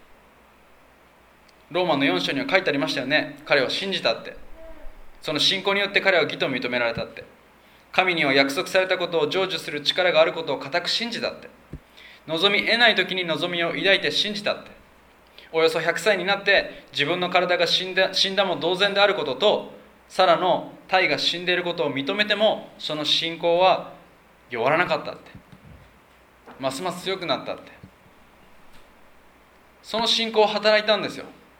Speaker 1: ローマの4章には書いてありましたよね。彼は信じたって。その信仰によって彼は義と認められたって。神には約束されたことを成就する力があることを固く信じたって。望み得ない時に望みを抱いて信じたって。およそ100歳になって自分の体が死んだも同然であることと、サラの体が死んでいることを認めても、その信仰は弱らなかったって。ますます強くなったって。その信仰を働いたんですよ。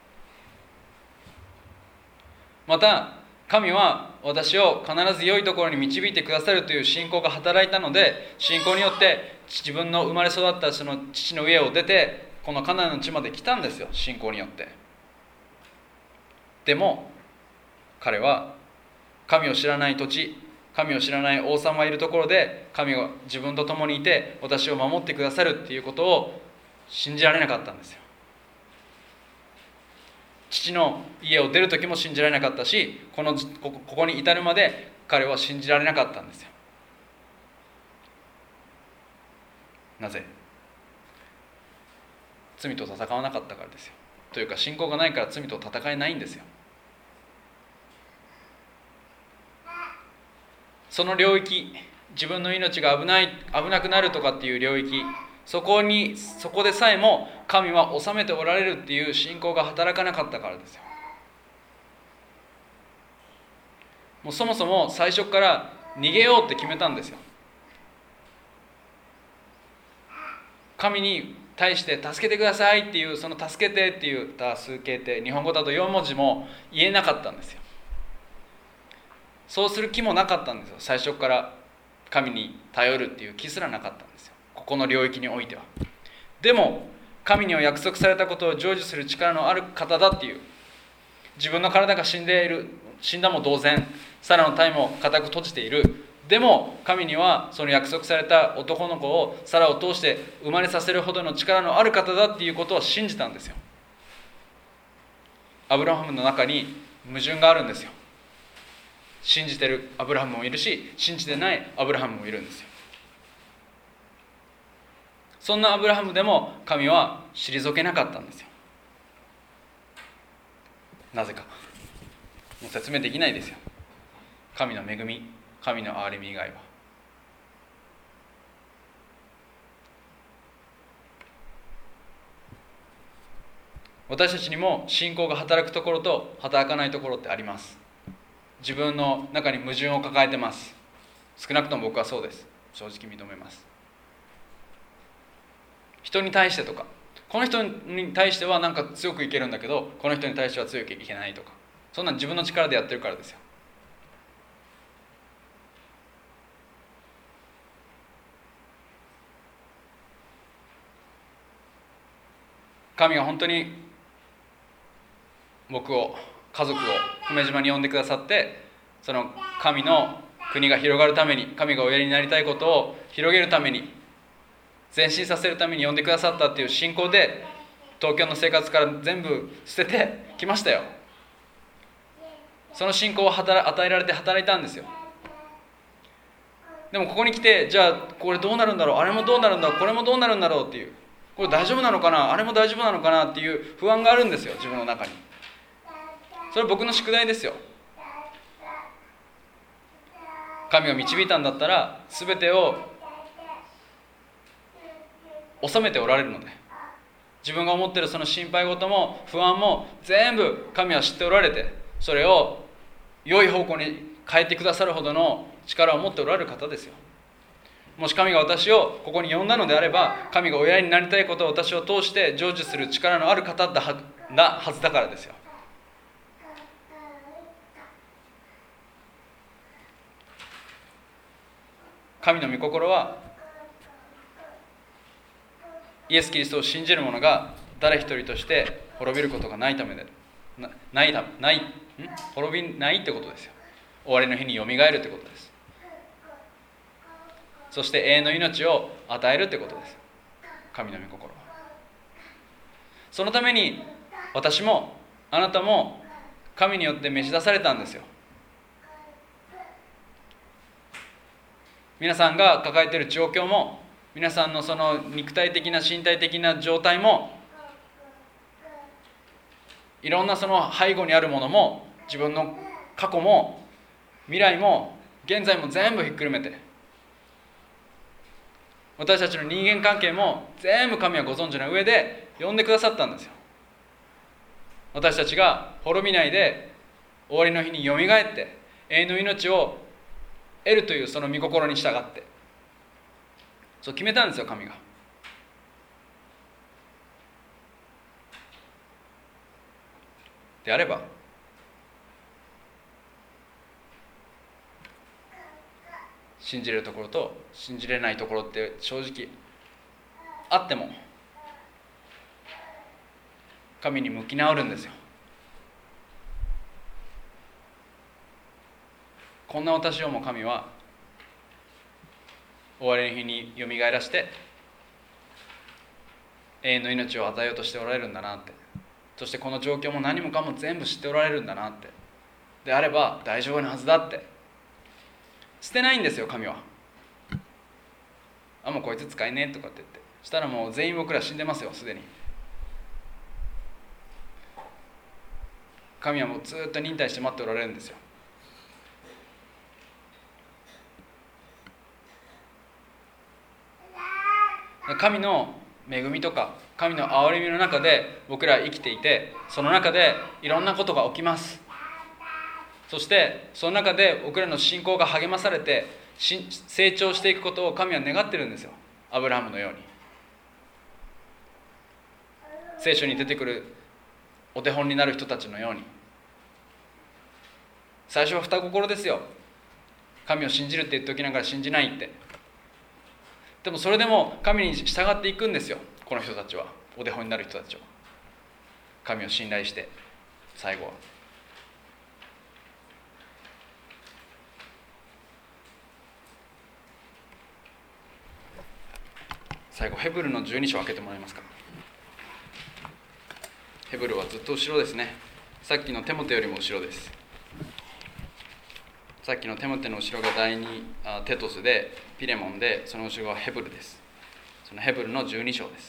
Speaker 1: また神は私を必ず良いところに導いてくださるという信仰が働いたので、信仰によって自分の生まれ育ったその父の家を出てこのカナンの地まで来たんですよ、信仰によって。でも彼は神を知らない土地、神を知らない王様がいるところで、神が自分と共にいて私を守ってくださるっていうことを信じられなかったんですよ。 父の家を出る時も信じられなかったし、ここに至るまで彼は信じられなかったんですよ。なぜ？罪と戦わなかったからですよ。というか、信仰がないから罪と戦えないんですよ。その領域、自分の命が危なくなるとかっていう領域、そこでさえも神は治めておられるっていう信仰が働かなかったからですよ。もうそもそも最初から逃げようって決めたんですよ。神に対して助けてくださいっていう、その助けてっていう多数形って日本語だと4文字も言えなかったんですよ。そうする気もなかったんですよ。最初から神に頼るっていう気すらなかったんですよ、ここの領域においては。でも神には約束されたことを成就する力のある方だっていう、自分の体が死んだも同然、サラの体も固く閉じている。でも神にはその約束された男の子をサラを通して生まれさせるほどの力のある方だっていうことを信じたんですよ。アブラハムの中に矛盾があるんですよ。信じてるアブラハムもいるし、信じてないアブラハムもいるんですよ。そんなアブラハムでも神は退けなかったんですよ。なぜかもう説明できないですよ。神の恵み、神の憐れみ以外は。私たちにも信仰が働くところと働かないところってあります。自分の中に矛盾を抱えてます。少なくとも僕はそうです。正直認めます。人に対してとか、この人に対してはなんか強くいけるんだけど、この人に対しては強くいけないとか、そんなん自分の力でやってるからですよ。神が本当に僕を、家族を久米島に呼んでくださって、その神の国が広がるために、神がおやりになりたいことを広げるために、前進させるために呼んでくださったっていう信仰で、東京の生活から全部捨ててきましたよ。その信仰を与えられて働いたんですよ。でもここに来て、じゃあこれどうなるんだろう、あれもどうなるんだろう、これもどうなるんだろうっていう、これ大丈夫なのかな、あれも大丈夫なのかなっていう不安があるんですよ、自分の中に。それは僕の宿題ですよ。神が導いたんだったら全てを収めておられるので、自分が思っているその心配事も不安も全部神は知っておられて、それを良い方向に変えてくださるほどの力を持っておられる方ですよ。もし神が私をここに呼んだのであれば、神がおやりになりたいことを私を通して成就する力のある方なはずだからですよ。神の御心は、イエス・キリストを信じる者が誰一人として滅びることがないためで、滅びないってことですよ。終わりの日によみがえるってことです。そして永遠の命を与えるってことです。神の御心は。そのために私もあなたも神によって召し出されたんですよ。皆さんが抱えている状況も、皆さんのその肉体的な身体的な状態も、いろんなその背後にあるものも、自分の過去も未来も現在も全部ひっくるめて、私たちの人間関係も全部神はご存知の上で呼んでくださったんですよ。私たちが滅びないで終わりの日によみがえって永遠の命を得るというその御心に従って、そう決めたんですよ、神が。であれば、信じれるところと信じれないところって正直あっても、神に向き直るんですよ。こんな私をも神は終わりの日によみがえらして永遠の命を与えようとしておられるんだなって、 そしてこの状況も何もかも全部知っておられるんだなって、であれば大丈夫なはずだって。捨てないんですよ、神は。もうこいつ使えねえとかって言って、したらもう全員僕ら死んでますよ、すでに。神はもうずっと忍耐して待っておられるんですよ。神の恵みとか神の憐れみの中で僕らは生きていて、その中でいろんなことが起きます。そしてその中で僕らの信仰が励まされて成長していくことを神は願ってるんですよ、アブラハムのように。聖書に出てくるお手本になる人たちのように。最初は双心ですよ。神を信じるって言っておきながら信じないって。でもそれでも神に従っていくんですよ、この人たちは。お手本になる人たちは神を信頼して、最後は最後ヘブルの12章を開けてもらえますか。ヘブルはずっと後ろですね。さっきのテモテよりも後ろです。さっきのテモテの後ろが第2テトスでピレモンで、その後ろはヘブルです。そのヘブルの12章です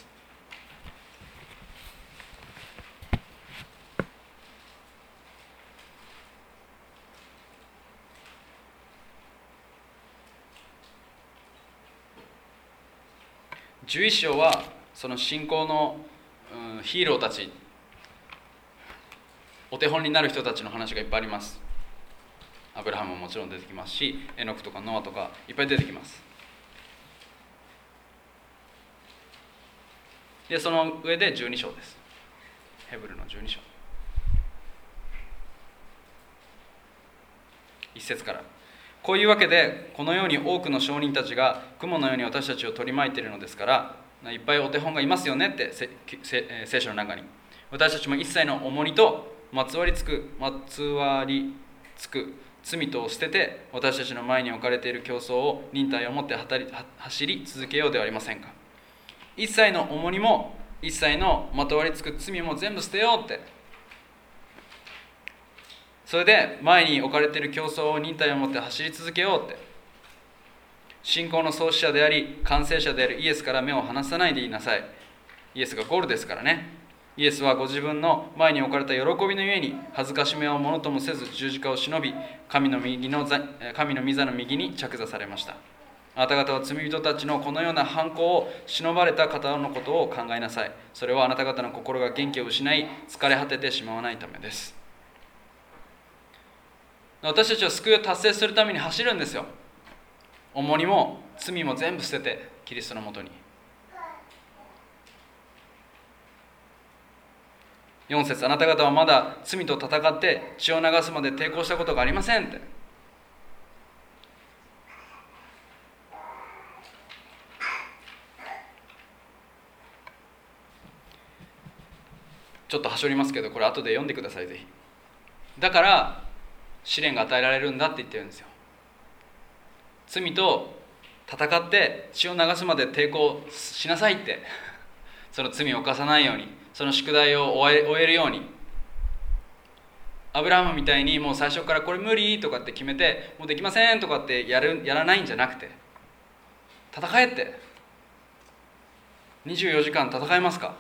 Speaker 1: 。11章はその信仰の、ヒーローたち、お手本になる人たちの話がいっぱいあります。アブラハムももちろん出てきますし、エノクとかノアとかいっぱい出てきます。でその上で12章です。ヘブルの12章1節から。こういうわけで、このように多くの証人たちが雲のように私たちを取り巻いているのですから、いっぱいお手本がいますよねって聖書の中に。私たちも一切の重荷とまつわりつく罪とを捨てて、私たちの前に置かれている競争を忍耐を持って走り続けようではありませんか。一切の重荷も一切のまとわりつく罪も全部捨てようって。それで前に置かれている競争を忍耐を持って走り続けようって。信仰の創始者であり完成者であるイエスから目を離さないでいなさい。イエスがゴールですからね。イエスはご自分の前に置かれた喜びのゆえに恥ずかしめをものともせず十字架を忍び、神の御座の右に着座されました。あなた方は罪人たちのこのような犯行を忍ばれた方のことを考えなさい。それはあなた方の心が元気を失い疲れ果ててしまわないためです。私たちは救いを達成するために走るんですよ。重荷も罪も全部捨ててキリストのもとに。4節、あなた方はまだ罪と戦って血を流すまで抵抗したことがありませんって。ちょっとはしょりますけど、これ後で読んでください、ぜひ。だから試練が与えられるんだって言ってるんですよ。罪と戦って血を流すまで抵抗しなさいって。その罪を犯さないように、その宿題を終えるように。アブラハムみたいにもう最初からこれ無理とかって決めて、もうできませんとかってやらないんじゃなくて、戦えって。24時間戦えますか。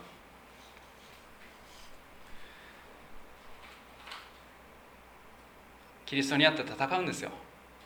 Speaker 1: キリストにあって戦うんですよ。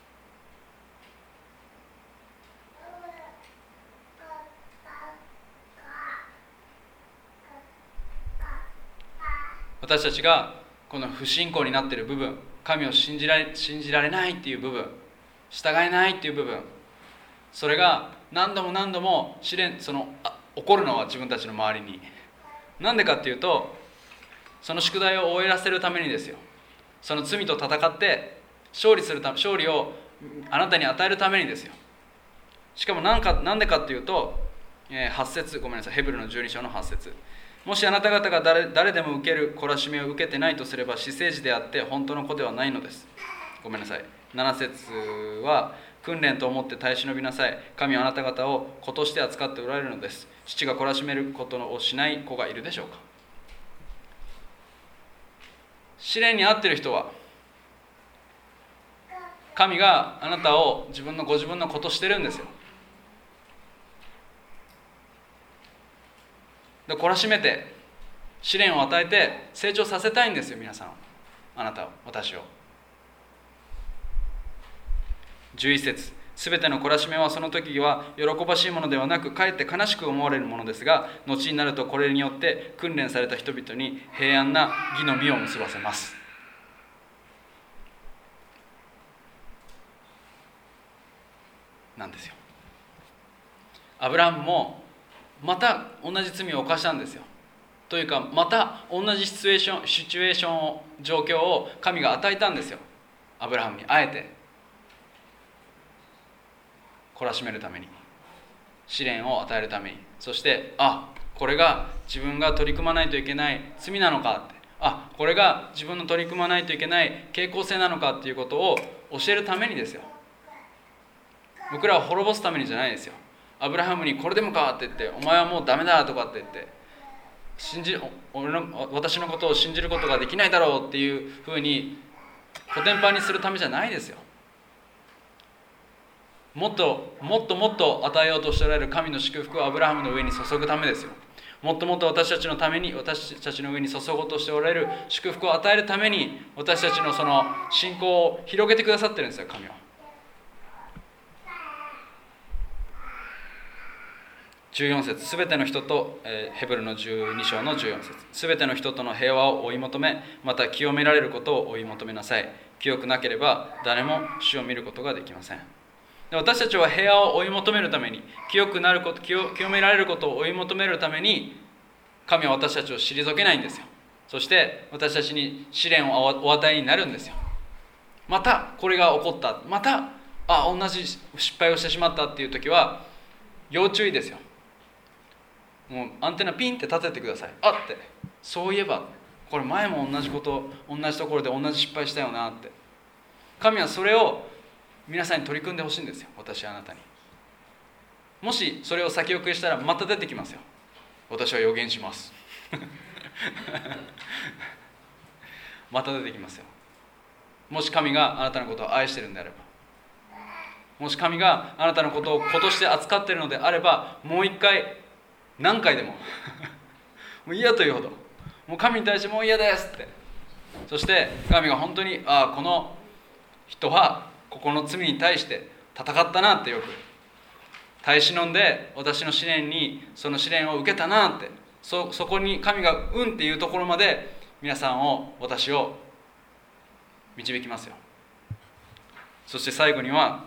Speaker 1: 私たちがこの不信仰になっている部分、神を信じられないっていう部分、従えないっていう部分、それが何度も何度も起こるのは自分たちの周りに。なんでかっていうと、その宿題を終えらせるためにですよ。その罪と戦って勝利をあなたに与えるためにですよ。しかもなんでかっていうと、8節、ごめんなさい、ヘブルの12章の8節。もしあなた方が誰でも受ける懲らしめを受けてないとすれば私生児であって本当の子ではないのです。ごめんなさい。7節は、訓練と思って耐え忍びなさい。神はあなた方を子として扱っておられるのです。父が懲らしめることをしない子がいるでしょうか。 試練に遭っている人は、神があなたをご自分のことしてるんですよ。で、懲らしめて試練を与えて成長させたいんですよ、皆さん。あなたを、私を。11節、すべての懲らしめはその時は喜ばしいものではなく、かえって悲しく思われるものですが、後になるとこれによって訓練された人々に平安な義の実を結ばせます。なんですよ。アブラハムもまた同じ罪を犯したんですよ。というか、また同じシチュエーション状況を神が与えたんですよ。アブラハムにあえて懲らしめるために、試練を与えるために、そしてこれが自分が取り組まないといけない罪なのかって、これが自分の取り組まないといけない傾向性なのかっていうことを教えるためにですよ。僕らを滅ぼすためにじゃないですよ。アブラハムにこれでもかって言って、お前はもうダメだとかって言って、私のことを信じることができないだろうっていうふうにコテンパンにするためじゃないですよ。もっと与えようとしておられる神の祝福をアブラハムの上に注ぐためですよ。もっと私たちのために、私たちの上に注ごうとしておられる祝福を与えるために、私たちのその信仰を広げてくださってるんですよ、神は。14節、すべての人と、ヘブルの12章の14節、すべての人との平和を追い求め、また清められることを追い求めなさい。清くなければ誰も主を見ることができません。で、私たちは平和を追い求めるために、清められることを追い求めるために、神は私たちを退けないんですよ。そして私たちに試練をお与えになるんですよ。またこれが起こった、また同じ失敗をしてしまったっていう時は要注意ですよ。もうアンテナピンって立ててください。ってそういえばこれ前も同じところで同じ失敗したよなって。神はそれを皆さんに取り組んでほしいんですよ。私はあなたに。もしそれを先送りしたらまた出てきますよ。私は予言しますまた出てきますよ。もし神があなたのことを愛しているんであれば、もし神があなたのことを子として扱っているのであれば、もう一回何回でももう嫌というほど、もう神に対してもう嫌ですって。そして神が本当にこの人はここの罪に対して戦ったなって、よく耐え忍んで私の試練にその試練を受けたなって、そこに神がっていうところまで私を導きますよ。そして最後には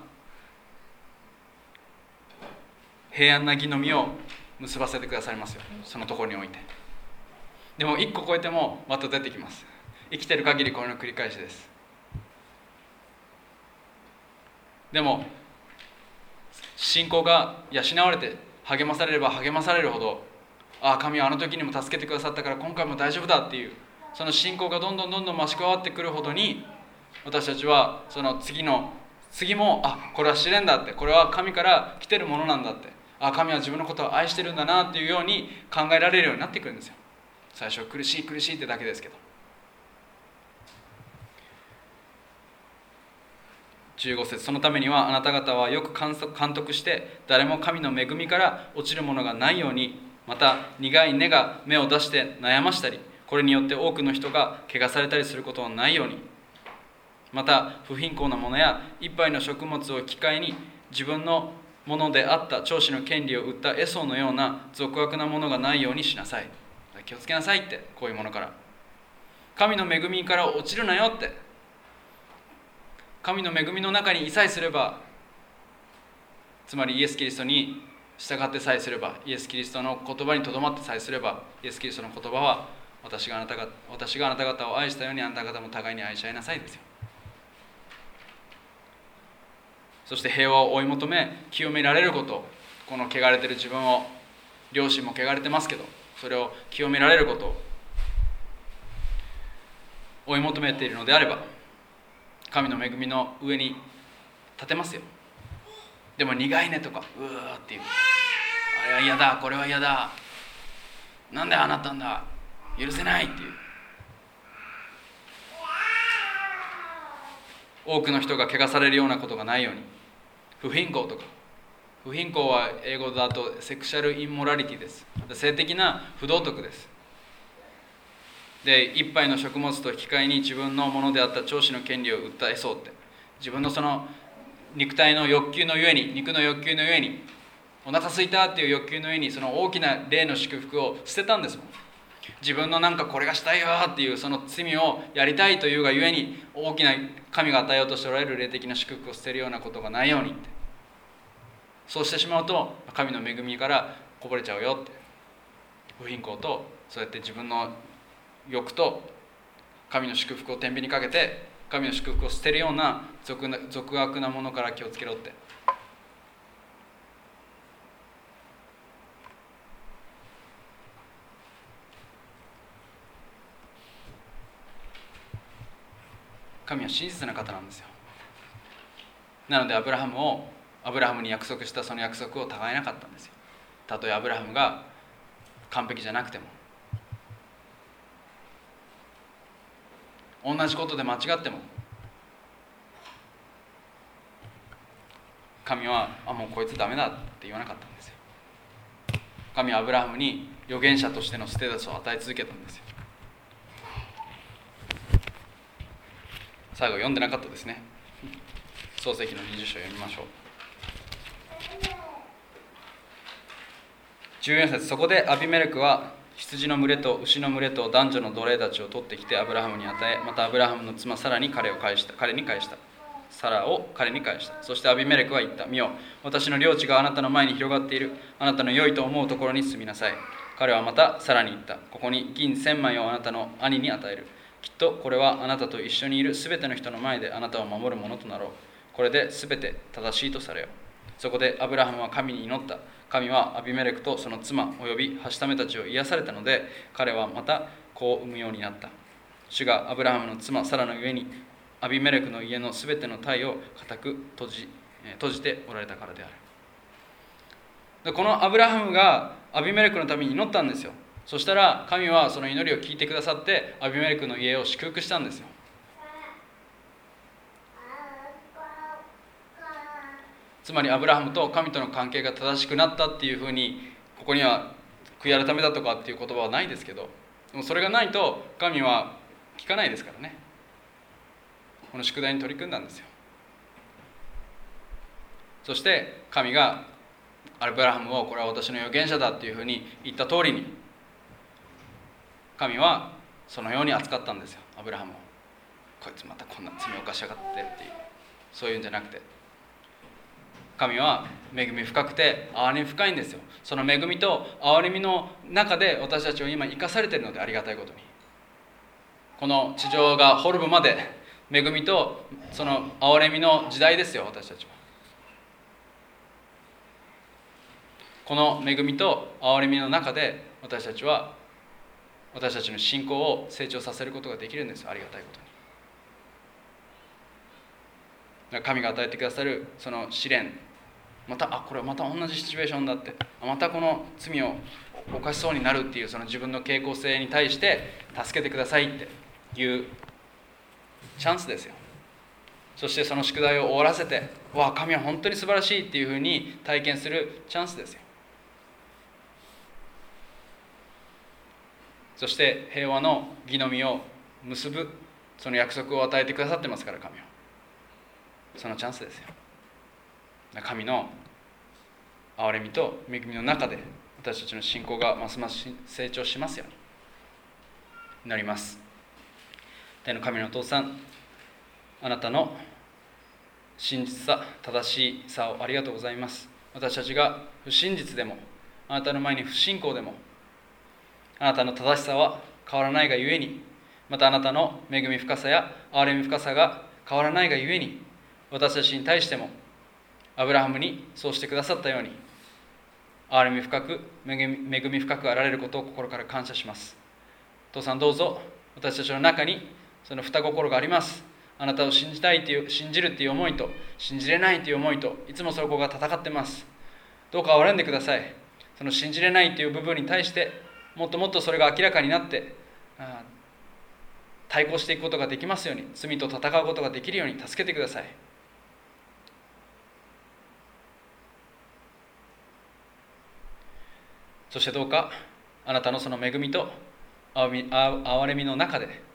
Speaker 1: 平安な義の実を結ばせてくださいますよ。そのところにおいて。でも一個超えてもまた出てきます。生きてる限りこれの繰り返しです。でも信仰が養われて励まされれば励まされるほど、神はあの時にも助けてくださったから今回も大丈夫だっていう、その信仰がどんどん増し加わってくるほどに、私たちはその次もこれは試練だって、これは神から来てるものなんだって、神は自分のことを愛してるんだなっていうように考えられるようになってくるんですよ。最初は苦しいってだけですけど。15節、そのためにはあなた方はよく監督して誰も神の恵みから落ちるものがないように、また苦い根が芽を出して悩ましたり、これによって多くの人が怪我されたりすることはないように、また不貧困なものや一杯の食物を機会に自分のものであった長子の権利を売ったエソのような俗悪なものがないようにしなさい。気をつけなさいって、こういうものから神の恵みから落ちるなよって。神の恵みの中にいさえすれば、つまりイエス・キリストに従ってさえすれば、イエス・キリストの言葉にとどまってさえすれば、イエス・キリストの言葉は私があなた方を愛したようにあなた方も互いに愛し合いなさいですよ。そして平和を追い求め清められること、この汚れている自分を、両親も汚れてますけど、それを清められることを追い求めているのであれば、神の恵みの上に立てますよ。でも苦いねとかっていう、あれは嫌だ、これは嫌だ、なんでああなったんだ、許せないっていう、 多くの人が汚されるようなことがないように。不貧困とか、不貧困は英語だとセクシャルインモラリティです。性的な不道徳です。で、一杯の食物と引き換えに自分のものであった長子の権利を訴えそうって、自分のその肉体の欲求のゆえに、肉の欲求のゆえに、お腹すいたっていう欲求のゆえに、その大きな霊の祝福を捨てたんですもん。自分のなんかこれがしたいよっていうその罪をやりたいというがゆえに、大きな神が与えようとしておられる霊的な祝福を捨てるようなことがないようにって。そうしてしまうと神の恵みからこぼれちゃうよって。不貧困とそうやって自分の欲と神の祝福を天秤にかけて神の祝福を捨てるような俗悪なものから気をつけろって。神は真実な方なんですよ。なのでアブラハムに約束したその約束を違えなかったんですよ。たとえアブラハムが完璧じゃなくても、同じことで間違っても、神はもうこいつダメだって言わなかったんですよ。神はアブラハムに預言者としてのステータスを与え続けたんですよ。最後読んでなかったですね。創世記の20章を読みましょう。14節、そこでアビメレクは羊の群れと牛の群れと男女の奴隷たちを取ってきてアブラハムに与え、またアブラハムの妻サラに彼に返した。サラを彼に返した。そしてアビメレクは言った。見よ、私の領地があなたの前に広がっている。あなたの良いと思うところに住みなさい。彼はまたサラに言った。ここに銀1000枚をあなたの兄に与える。きっとこれはあなたと一緒にいるすべての人の前であなたを守るものとなろう。これですべて正しいとされよ。そこでアブラハムは神に祈った。神はアビメレクとその妻およびはしためたちを癒されたので、彼はまた子を産むようになった。主がアブラハムの妻サラのゆえにアビメレクの家のすべての体を固く閉じておられたからである。で、このアブラハムがアビメレクのために祈ったんですよ。そしたら神はその祈りを聞いてくださってアビメレクの家を祝福したんですよ。つまりアブラハムと神との関係が正しくなったっていうふうに、ここには悔い改めだとかっていう言葉はないですけど、でもそれがないと神は聞かないですからね。この宿題に取り組んだんですよ。そして神がアブラハムをこれは私の預言者だっていうふうに言った通りに、神はそのように扱ったんですよ、アブラハムを。こいつまたこんな罪を犯しやがってっていう、そういうんじゃなくて、神は恵み深くて憐れみ深いんですよ。その恵みと憐れみの中で私たちを今生かされているので、ありがたいことにこの地上が滅ぶまで恵みとその憐れみの時代ですよ。私たちはこの恵みと憐れみの中で私たちの信仰を成長させることができるんですよ。ありがたいことに神が与えてくださるその試練、またこれまた同じシチュエーションだって、またこの罪を犯しそうになるっていうその自分の傾向性に対して助けてくださいっていうチャンスですよ。そしてその宿題を終わらせて、神は本当に素晴らしいっていうふうに体験するチャンスですよ。そして平和の義の実を結ぶその約束を与えてくださってますから、神はそのチャンスですよ。神の憐れみと恵みの中で私たちの信仰がますます成長しますように祈ります。天の神のお父さん、あなたの真実さ、正しさをありがとうございます。私たちが不真実でも、あなたの前に不信仰でも、あなたの正しさは変わらないがゆえに、またあなたの恵み深さや憐れみ深さが変わらないがゆえに、私たちに対してもアブラハムにそうしてくださったように憐れみ深く恵み深くあられることを心から感謝します。父さん、どうぞ私たちの中にその二心があります。あなたを信じるっていう思いと信じれないという思いと、いつもそこが戦ってます。どうか憐れんでください。その信じれないという部分に対してもっともっとそれが明らかになって対抗していくことができますように、罪と戦うことができるように助けてください。そしてどうかあなたのその恵みと憐れみの中で、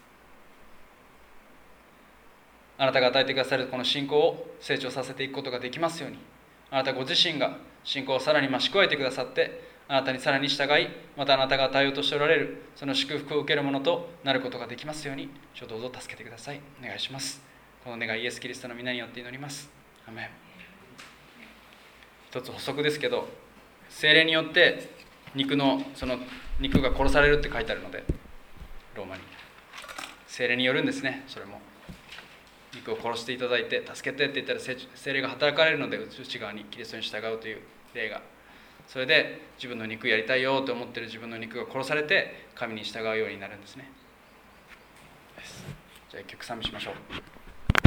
Speaker 1: あなたが与えてくださるこの信仰を成長させていくことができますように、あなたご自身が信仰をさらに増し加えてくださって、あなたにさらに従い、またあなたが与えようとしておられるその祝福を受けるものとなることができますように、主をどうぞ助けてください。お願いします。この願いイエス・キリストの皆によって祈ります。アメン。一つ補足ですけど、聖霊によって肉が殺されるって書いてあるので、ローマに聖霊によるんですね。それも肉を殺していただいて助けてって言ったら聖霊が働かれるので、内側にキリストに従うという霊が、それで自分の肉やりたいよと思っている自分の肉が殺されて神に従うようになるんですね。じゃあ一曲賛美しましょう。